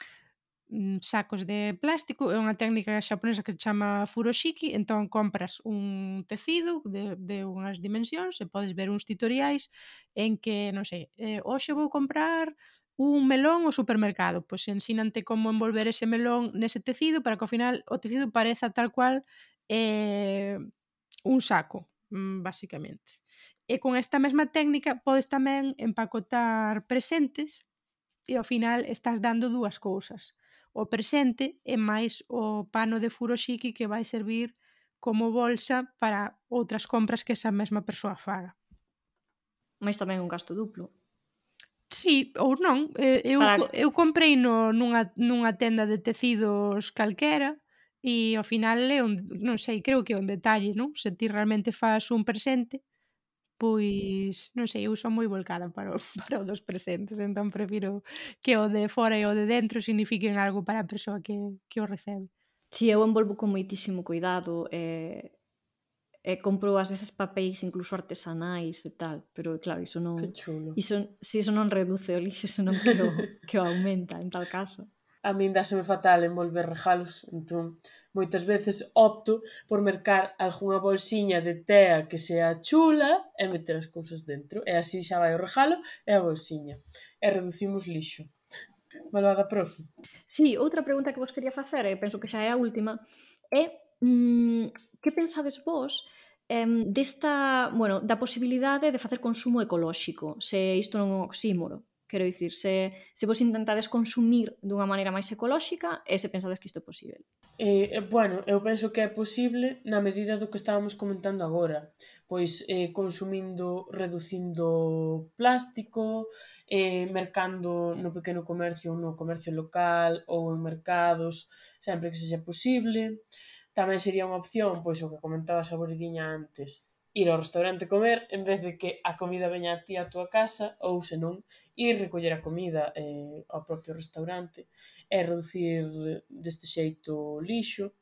Speaker 4: sacos de plástico. É unha técnica xaponesa que se chama furoshiki. Entón compras un tecido de, de unhas dimensións e podes ver uns tutoriais en que, non sei, eh, hoxe vou comprar un melón ao supermercado, pois ensínante como envolver ese melón nese tecido para que ao final o tecido pareza tal cual eh, un saco, basicamente. E con esta mesma técnica podes tamén empacotar presentes e ao final estás dando dúas cousas. O presente e máis o pano de furoshiki que vai servir como bolsa para outras compras que esa mesma persoa faga.
Speaker 3: Mais tamén un gasto duplo.
Speaker 4: Sí, ou non. Eu, Para... eu comprei no, nunha, nunha tenda de tecidos calquera e ao final é un, non sei, creo que é un detalle, non? Se ti realmente faz un presente, pois, non sei, eu son moi volcada para o, para o dos presentes, entón prefiro que o de fora e o de dentro signifiquen algo para a persoa que, que o recebe.
Speaker 3: Si, eu envolvo con moitísimo cuidado e, e compro ás veces papéis incluso artesanais e tal, pero claro, iso non...
Speaker 2: Que chulo.
Speaker 3: Iso, si iso non reduce o lixo, senón que o, que o aumenta en tal caso.
Speaker 2: A min dáseme fatal envolver regalos, entón moitas veces opto por mercar algunha bolsiña de tea que sea chula e meter as cousas dentro, e así xa vai o regalo e a bolsiña, e reducimos lixo. Malvada profe.
Speaker 3: Sí, outra pregunta que vos quería facer, e penso que xa é a última, é mmm, que pensades vos eh, desta, bueno, da posibilidade de facer consumo ecolóxico, se isto non é un oxímoro? Quero dicir, se, se vos intentades consumir dunha maneira máis ecolóxica e se pensades que isto é posible.
Speaker 2: Eh, bueno, eu penso que é posible na medida do que estábamos comentando agora. Pois eh, consumindo, reducindo plástico, eh, mercando no pequeno comercio, no comercio local ou en mercados, sempre que sexa posible. Tamén sería unha opción, pois o que comentaba a Saboridiña antes, ir ao restaurante comer en vez de que a comida veña a ti a túa casa, ou senón ir recoller a comida eh, ao propio restaurante e reducir deste xeito lixo.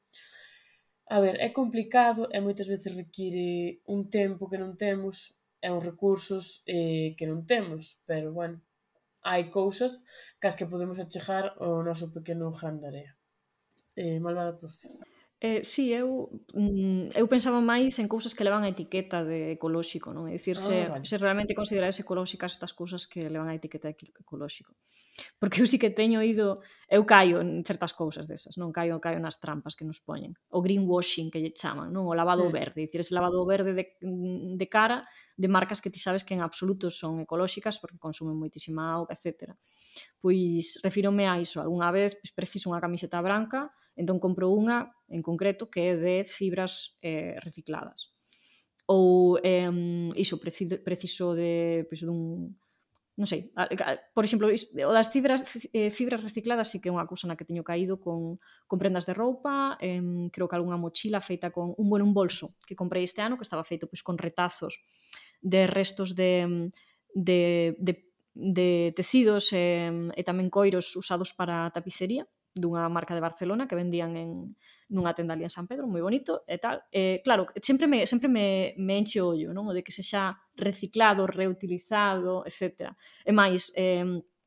Speaker 2: A ver, é complicado e moitas veces require un tempo que non temos e uns recursos eh, que non temos, pero, bueno, hai cousas cas que podemos achegar ao noso pequeno gran de area. Eh, malvada profe.
Speaker 3: Eh, sí, eu, mm, eu pensaba máis en cousas que levan a etiqueta de ecolóxico, non? É dicir, se,
Speaker 2: Ah, vale.
Speaker 3: se realmente considerades ecolóxicas estas cousas que levan a etiqueta de ecolóxico. Porque eu sí que teño ido, eu caio en certas cousas desas, non? Caio, caio nas trampas que nos poñen. O greenwashing que lle chaman, non? O lavado
Speaker 2: Hmm.
Speaker 3: verde, é dicir, ese lavado verde de, de cara de marcas que ti sabes que en absoluto son ecolóxicas porque consumen moitísima auga, etcétera. Pois refírome a iso. Algúna vez pois, preciso unha camiseta branca, entón compro unha en concreto que é de fibras eh, recicladas. Ou eh, iso, preciso, preciso de, pues, dun, non sei, por exemplo, o das fibras, eh, fibras recicladas sí que é unha cousa na que teño caído con, con prendas de roupa, eh, creo que algunha mochila feita con un, bueno, un bolso que comprei este ano que estaba feito pues, con retazos de restos de, de, de, de tecidos e, e tamén coiros usados para tapicería dunha marca de Barcelona que vendían en nunha tenda ali en San Pedro, moi bonito e tal. Eh, claro, sempre me sempre me, me enche o ollo, non? O de que sexa reciclado, reutilizado, etcétera. E máis, eh,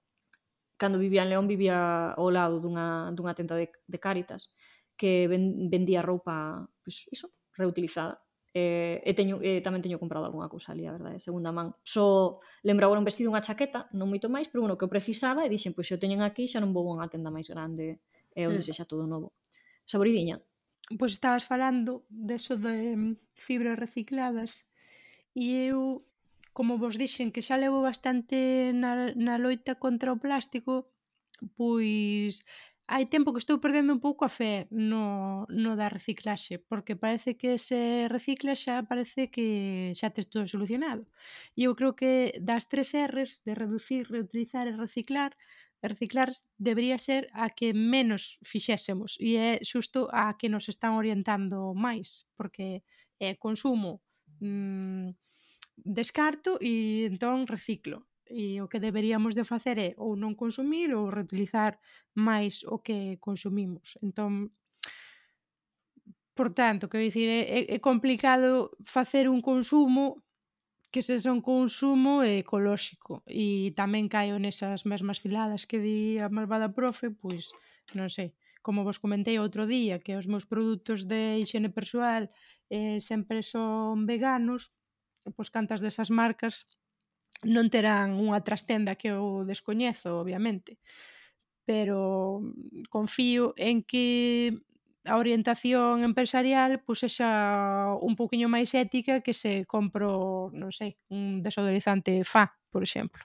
Speaker 3: cando vivía en León vivía ao lado dunha, dunha tenda de, de Cáritas que ven, vendía roupa, pois pues, iso, reutilizada. Eh, e teño, eh, tamén teño comprado algunha cousa ali, a verdade, segunda man. Só lembro agora un vestido, unha chaqueta, non moito máis, pero bueno, que eu precisaba e dixen, pois se o teñen aquí xa non vou a unha tenda máis grande e onde
Speaker 2: Hmm.
Speaker 3: sexa todo novo. Saboridiña.
Speaker 4: pois estabas falando deso de mm, fibras recicladas e eu, como vos dixen que xa levo bastante na, na loita contra o plástico, pois hai tempo que estou perdendo un pouco a fe no, no da reciclaxe, porque parece que se recicla xa parece que xa tes todo solucionado. E eu creo que das tres R's de reducir, reutilizar e reciclar, reciclar debería ser a que menos fixésemos e é xusto a que nos están orientando máis, porque é consumo, mm, descarto e entón reciclo. E o que deberíamos de facer é ou non consumir ou reutilizar máis o que consumimos. Entón, por tanto, quero dicir, é, é- é complicado facer un consumo que sexa un consumo ecolóxico e tamén caio nesas mesmas filadas que di a malvada profe, pois non sei, como vos comentei outro día que os meus produtos de higiene persoal eh, sempre son veganos, pois cantas desas marcas non terán unha trastenda que eu descoñezo, obviamente, pero mm, confío en que a orientación empresarial pois sexa un pouquiño máis ética que se compro, non sei, un desodorizante F A, por exemplo.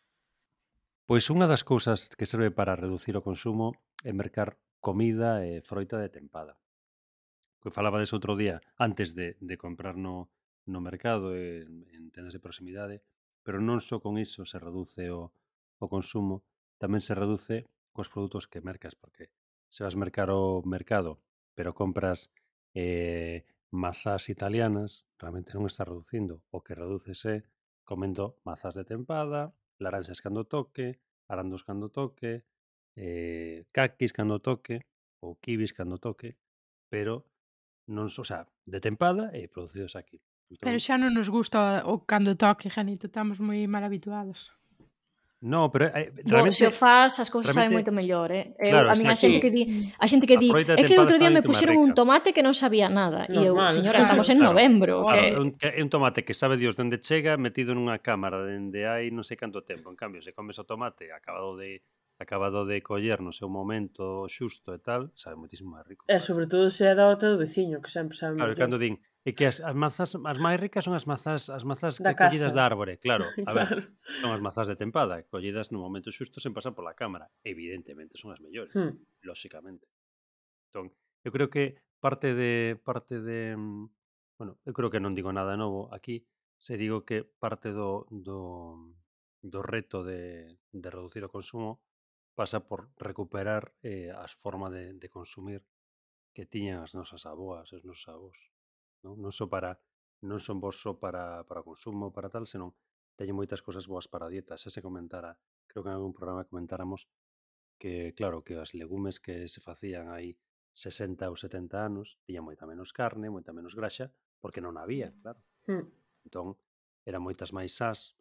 Speaker 5: Pois unha das cousas que serve para reducir o consumo é mercar comida e froita de tempada. Que falabades outro día, antes de, de comprar no, no mercado e en tendas de proximidade, pero non só con iso se reduce o, o consumo, tamén se reduce cos produtos que mercas, porque se vas mercar o mercado, pero compras eh, mazás italianas, realmente non está reducindo. O que reduces é comendo mazás de tempada, laranxas cando toque, arandos cando toque, eh, caquis cando toque, ou kibis cando toque, pero non so, o sea, de tempada e producidos aquí.
Speaker 4: Pero
Speaker 5: Entón,
Speaker 4: xa non nos gusta o cando toque, Janito, estamos moi mal habituados.
Speaker 5: no, pero eh,
Speaker 3: Bo, se o
Speaker 5: realmente
Speaker 3: fas, as cousas saben
Speaker 5: realmente
Speaker 3: moito mellor, eh? Eu,
Speaker 5: claro,
Speaker 3: a min a
Speaker 5: exacto.
Speaker 3: xente que di,
Speaker 4: Mm.
Speaker 3: a xente que
Speaker 5: A
Speaker 3: di,
Speaker 5: froita de
Speaker 3: é que
Speaker 5: tempada
Speaker 3: outro
Speaker 5: está
Speaker 3: día me
Speaker 5: moito máis
Speaker 3: puxeron un
Speaker 5: rica.
Speaker 3: tomate que non sabía nada. E eu,
Speaker 2: Normal.
Speaker 3: señora,
Speaker 4: Claro.
Speaker 3: estamos en
Speaker 5: Claro,
Speaker 3: novembro,
Speaker 5: claro, é
Speaker 3: que
Speaker 5: un, que é un tomate que sabe Dios dende chega metido nunha cámara dende hai non sei canto tempo. En cambio, se comes o tomate acabado de acabado de coller no seu momento xusto e tal, sabe moitísimo máis rico.
Speaker 2: E
Speaker 5: Claro,
Speaker 2: sobre todo se é da horta do veciño, que sempre sabe
Speaker 5: claro, e
Speaker 2: mellor.
Speaker 5: cando din é que as, as mazás as máis ricas son as mazás as mazás
Speaker 2: Da
Speaker 5: que collidas
Speaker 2: casa.
Speaker 5: da árbore, claro. A ver,
Speaker 2: Claro.
Speaker 5: son as mazás de tempada, collidas no momento xusto sen pasar pola cámara. Evidentemente son as mellores,
Speaker 2: Hmm.
Speaker 5: lóxicamente. Entón, eu creo que parte de parte de mm, bueno, eu creo que non digo nada novo aquí, se digo que parte do do do reto de de reducir o consumo pasa por recuperar eh, as formas de de consumir que tiñan as nosas avoas e os nosos avós, non? Non só para non son bons só para para o consumo, para tal, senón teñen moitas cousas boas para a dieta. Xa se comentara, creo que en algún programa comentáramos que, claro, que as legumes que se facían hai sesenta ou setenta anos tiñan moita menos carne, moita menos graxa, porque non había, claro.
Speaker 2: Hmm.
Speaker 5: Entón, eran moitas máis sás,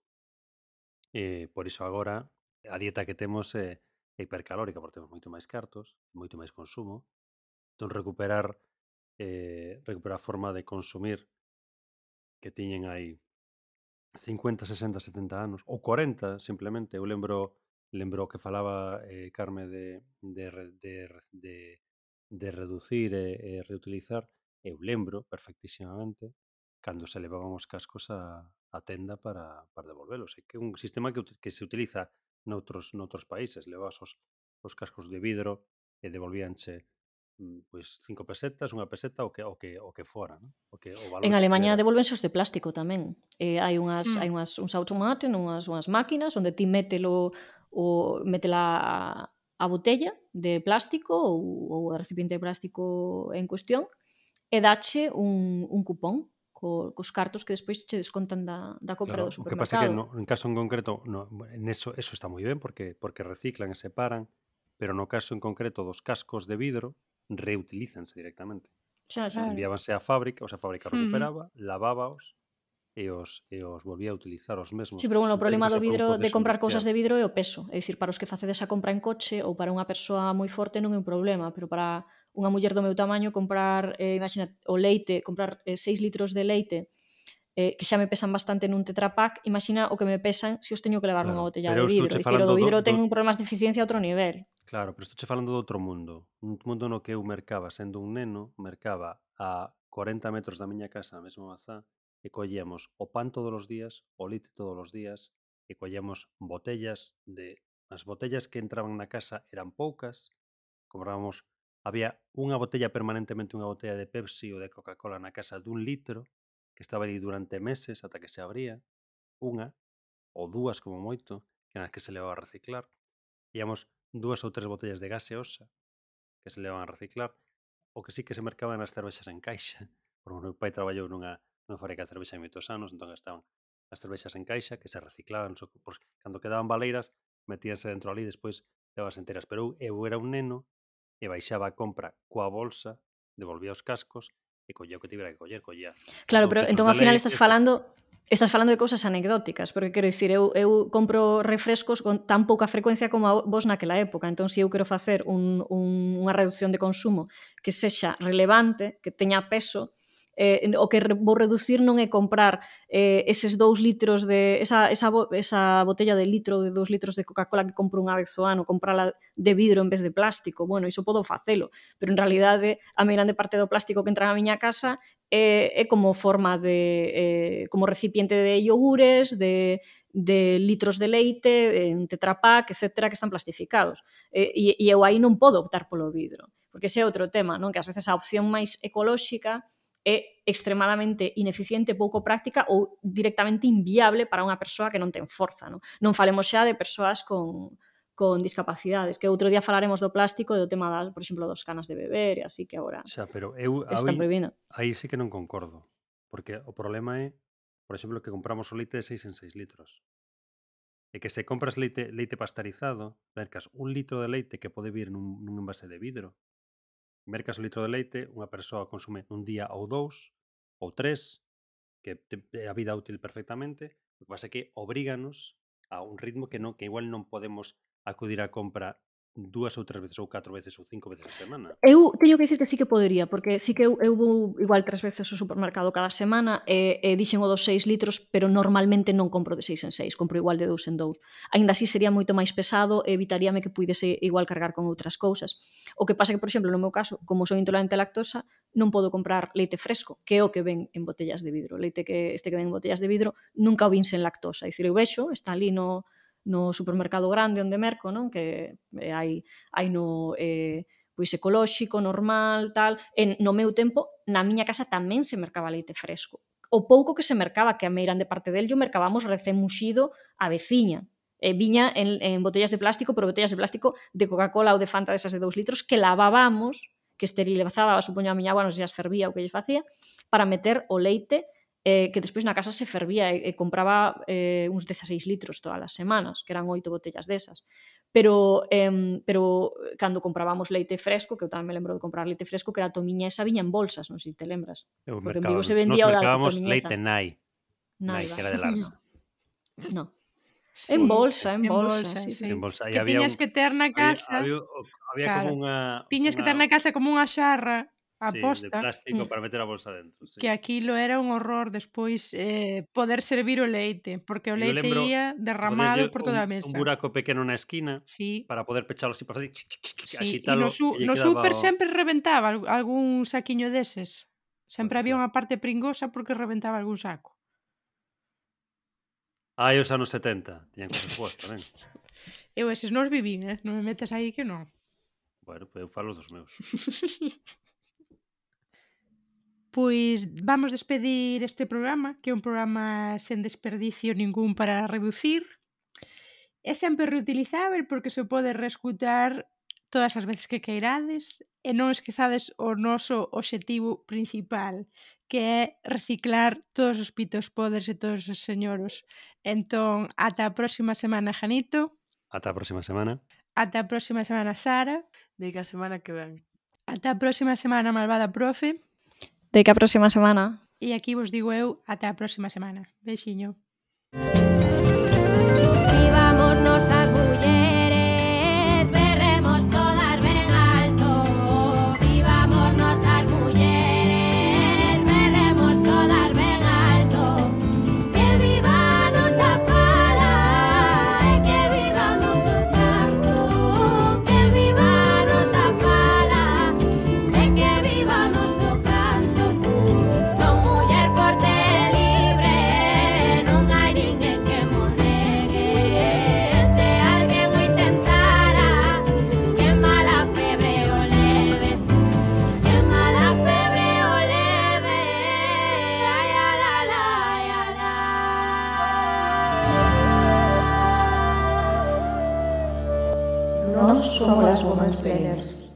Speaker 5: e por iso agora a dieta que temos é hipercalórica, porque temos moito máis cartos, moito máis consumo. Entón, recuperar eh, recuperar a forma de consumir que tiñen hai cincuenta, sesenta, setenta anos, ou corenta, simplemente. Eu lembro lembro que falaba eh, Carme de, de, re- de, re- de, de reducir e, e reutilizar. Eu lembro perfectísimamente cando se levaban os cascos a, a tenda para, para devolvelos. É que é un sistema que, ut- que se utiliza noutros, noutros países. Levabas os, os cascos de vidro e devolvíanche mm, pois cinco pesetas, unha peseta, o que o que o que fora, non? O que o valor
Speaker 3: en
Speaker 5: que
Speaker 3: Alemanha
Speaker 5: pudera.
Speaker 3: devolvense os de plástico tamén. Eh, hai unhas
Speaker 4: Mm.
Speaker 3: hai unhas uns automates, unhas unhas máquinas onde ti mételo o métela a, a botella de plástico ou, ou o recipiente de plástico en cuestión e dache un, un cupón co, cos cartos que despois che descontan da, da compra
Speaker 5: Claro,
Speaker 3: do
Speaker 5: o que pasa é que
Speaker 3: supermercado.
Speaker 5: no, en caso en concreto, no, en eso, eso está moi ben porque porque reciclan e separan, pero no caso en concreto dos cascos de vidro reutilízanse directamente.
Speaker 3: Xa, xa.
Speaker 4: Claro.
Speaker 5: Enviábanse á fábrica, o sea, a fábrica
Speaker 4: Ujú.
Speaker 5: recuperaba, lavábaos e os e os volvía a utilizar os mesmos
Speaker 3: Sí, pero bueno, o
Speaker 5: sen ter
Speaker 3: problema
Speaker 5: que
Speaker 3: do
Speaker 5: pasar por un
Speaker 3: vidro de
Speaker 5: proceso
Speaker 3: comprar cousas
Speaker 5: industrial.
Speaker 3: de vidro é o peso. É dicir, para os que facedes a compra en coche ou para unha persoa moi forte non é un problema, pero para unha muller do meu tamaño comprar, eh, imagina, o leite, comprar eh, seis litros de leite, eh, que xa me pesan bastante nun Tetra Pak, imagina o que me pesan se os teño que levar nunha
Speaker 5: Claro,
Speaker 3: botella
Speaker 5: pero
Speaker 3: de
Speaker 5: eu
Speaker 3: vidro.
Speaker 5: estouche
Speaker 3: É dicir, o
Speaker 5: falando
Speaker 3: do
Speaker 5: do,
Speaker 3: vidro
Speaker 5: do
Speaker 3: ten problemas de eficiencia a outro nivel.
Speaker 5: Claro, pero estou che falando de outro mundo. Un mundo no que eu mercaba, sendo un neno, mercaba a corenta metros da miña casa, a mesma mazá, e collíamos o pan todos os días, o leite todos os días, e collíamos botellas de... As botellas que entraban na casa eran poucas, comprábamos... Había unha botella permanentemente, unha botella de Pepsi ou de Coca-Cola na casa dun litro, que estaba ali durante meses ata que se abría, unha ou dúas como moito, que eran as que se levaba a reciclar. Íamos dúas ou tres botellas de gaseosa que se levan a reciclar. O que sí que se mercaban as cervexas en caixa, porque o meu pai traballou nunha, nunha fábrica de cervexa en moitos anos, entón estaban as cervexas en caixa que se reciclaban, so, pues, cando quedaban baleiras metíanse dentro ali e despois levas enteras, pero eu, eu era un neno e baixaba a compra coa bolsa, devolvía os cascos e collía o que tivera que coller, collía.
Speaker 3: Claro, pero entón ao final estás falando estás falando de cousas anecdóticas, porque quero dicir, eu, eu compro refrescos con tan pouca frecuencia como a vos naquela época, entón se eu quero facer un, un, unha reducción de consumo que sexa relevante, que teña peso, eh, o que vou reducir non é comprar eh, eses dous litros de esa, esa, esa botella de litro de dous litros de Coca-Cola que compro unha vez ao ano, comprala de vidro en vez de plástico. Bueno, iso podo facelo, pero en realidade a moi grande parte do plástico que entra na miña casa é, é como forma de eh, como recipiente de iogures, de de litros de leite, en Tetra Pak, etcétera, que están plastificados. E, e eu aí non podo optar polo vidro, porque ese é outro tema, non? Que ás veces a opción máis ecolóxica é extremadamente ineficiente, pouco práctica ou directamente inviable para unha persoa que non ten forza. Non, non falemos xa de persoas con, con discapacidades, que outro día falaremos do plástico e do tema, das, por exemplo, dos canas de beber e así que agora
Speaker 5: xa, pero eu
Speaker 3: están prohibindo.
Speaker 5: Aí sí que non concordo, porque o problema é, por exemplo, que compramos o leite de seis en seis litros. E que se compras leite, leite pasteurizado, mercas un litro de leite que pode vir nun, nun envase de vidro. Mercas o litro de leite, unha persoa consume un día ou dous, ou tres, que é a vida útil perfectamente, o que pasa é que obríganos a un ritmo que non que igual non podemos acudir á compra dúas ou tres veces ou catro veces ou cinco veces a semana.
Speaker 3: Eu teño que dicir que sí que podería, porque sí que eu, eu vou igual tres veces ao supermercado cada semana e, e dixen o dos seis litros, pero normalmente non compro de seis en seis, compro igual de dous en dous. Ainda así sería moito máis pesado e evitaríame que puidese igual cargar con outras cousas. O que pasa que, por exemplo, no meu caso, como son intolerante a lactosa, non podo comprar leite fresco, que é o que ven en botellas de vidro. Leite que este que ven en botellas de vidro nunca o vin sen lactosa. É dicir, eu vexo, está ali no no supermercado grande onde merco, non? Que eh, hai, hai no eh, pois ecolóxico, normal, tal. E no meu tempo, na miña casa tamén se mercaba leite fresco. O pouco que se mercaba, que a meirán de parte del, yo mercábamos recén muxido a veciña. E viña en, en botellas de plástico, pero botellas de plástico de Coca-Cola ou de Fanta desas de dous litros que lavábamos, que esterilizaba, supoño a miña agua, non sei se as fervía ou que lle facía, para meter o leite eh, que despois na casa se fervía e, e compraba eh, uns dezaseis litros todas as semanas, que eran oito botellas desas. Pero, eh, pero cando comprábamos leite fresco, que eu tamén me lembro de comprar leite fresco, que era a tomiñesa, viña en bolsas, non sei se te lembras.
Speaker 5: Eu
Speaker 3: porque en
Speaker 5: mercaba,
Speaker 3: Vigo se vendía o da
Speaker 5: tomiñesa.
Speaker 3: leite
Speaker 5: Nai,
Speaker 3: Nai,
Speaker 5: Nai, que era de Larsa.
Speaker 3: No.
Speaker 4: Sí,
Speaker 3: en bolsa, en
Speaker 4: en
Speaker 3: bolsa,
Speaker 4: bolsa,
Speaker 3: sí,
Speaker 4: sí.
Speaker 3: sí.
Speaker 5: En bolsa.
Speaker 4: Que tiñas un... que ter na casa...
Speaker 5: Había, había, había
Speaker 4: claro,
Speaker 5: como unha...
Speaker 4: Tiñas
Speaker 5: una...
Speaker 4: que ter na casa como unha xarra
Speaker 5: sí,
Speaker 4: aposta.
Speaker 5: de plástico
Speaker 3: Mm.
Speaker 5: para meter a bolsa dentro. Sí.
Speaker 4: Que aquilo era un horror despois eh, poder servir o leite, porque o
Speaker 5: Eu
Speaker 4: leite
Speaker 5: lembro
Speaker 4: ia derramado por toda a
Speaker 5: un,
Speaker 4: mesa.
Speaker 5: un buraco pequeno na esquina
Speaker 4: Sí.
Speaker 5: para poder pechalo así, para facer
Speaker 4: Sí, e
Speaker 5: axitalo.
Speaker 4: no, su,
Speaker 5: e lle
Speaker 4: no
Speaker 5: quedaba
Speaker 4: súper
Speaker 5: o-
Speaker 4: sempre reventaba al- algún saquiño deses. Sempre
Speaker 5: Bueno,
Speaker 4: había
Speaker 5: claro.
Speaker 4: unha parte pringosa porque reventaba algún saco.
Speaker 5: Ai, os anos setenta, tiñan cosas boas tamén.
Speaker 4: Eu eses non os vivín, eh? Non me metas aí que non.
Speaker 5: Bueno, pues eu falo dos meus.
Speaker 4: Pois vamos despedir este programa, que é un programa sen desperdicio ningún para reducir. É sempre reutilizável porque se pode reescutar todas as veces que queirades e non esquezades o noso obxectivo principal, que é reciclar todos os pitos podres e todos os señoros. Entón, ata a próxima semana, Janito.
Speaker 5: Ata a próxima semana.
Speaker 4: Ata a próxima semana, Sara.
Speaker 2: Diga a semana que ven.
Speaker 4: Ata a próxima semana, malvada profe.
Speaker 3: De que a próxima semana.
Speaker 4: E aquí vos digo eu, ata a próxima semana. Beixiño.
Speaker 9: Vivámonos as mulleres, berremos todas ben alto. Vivámonos as mulleres, berremos todas ben alto. Que viva a nosa fala e que vivamos o canto. Que viva
Speaker 1: Womansplainers.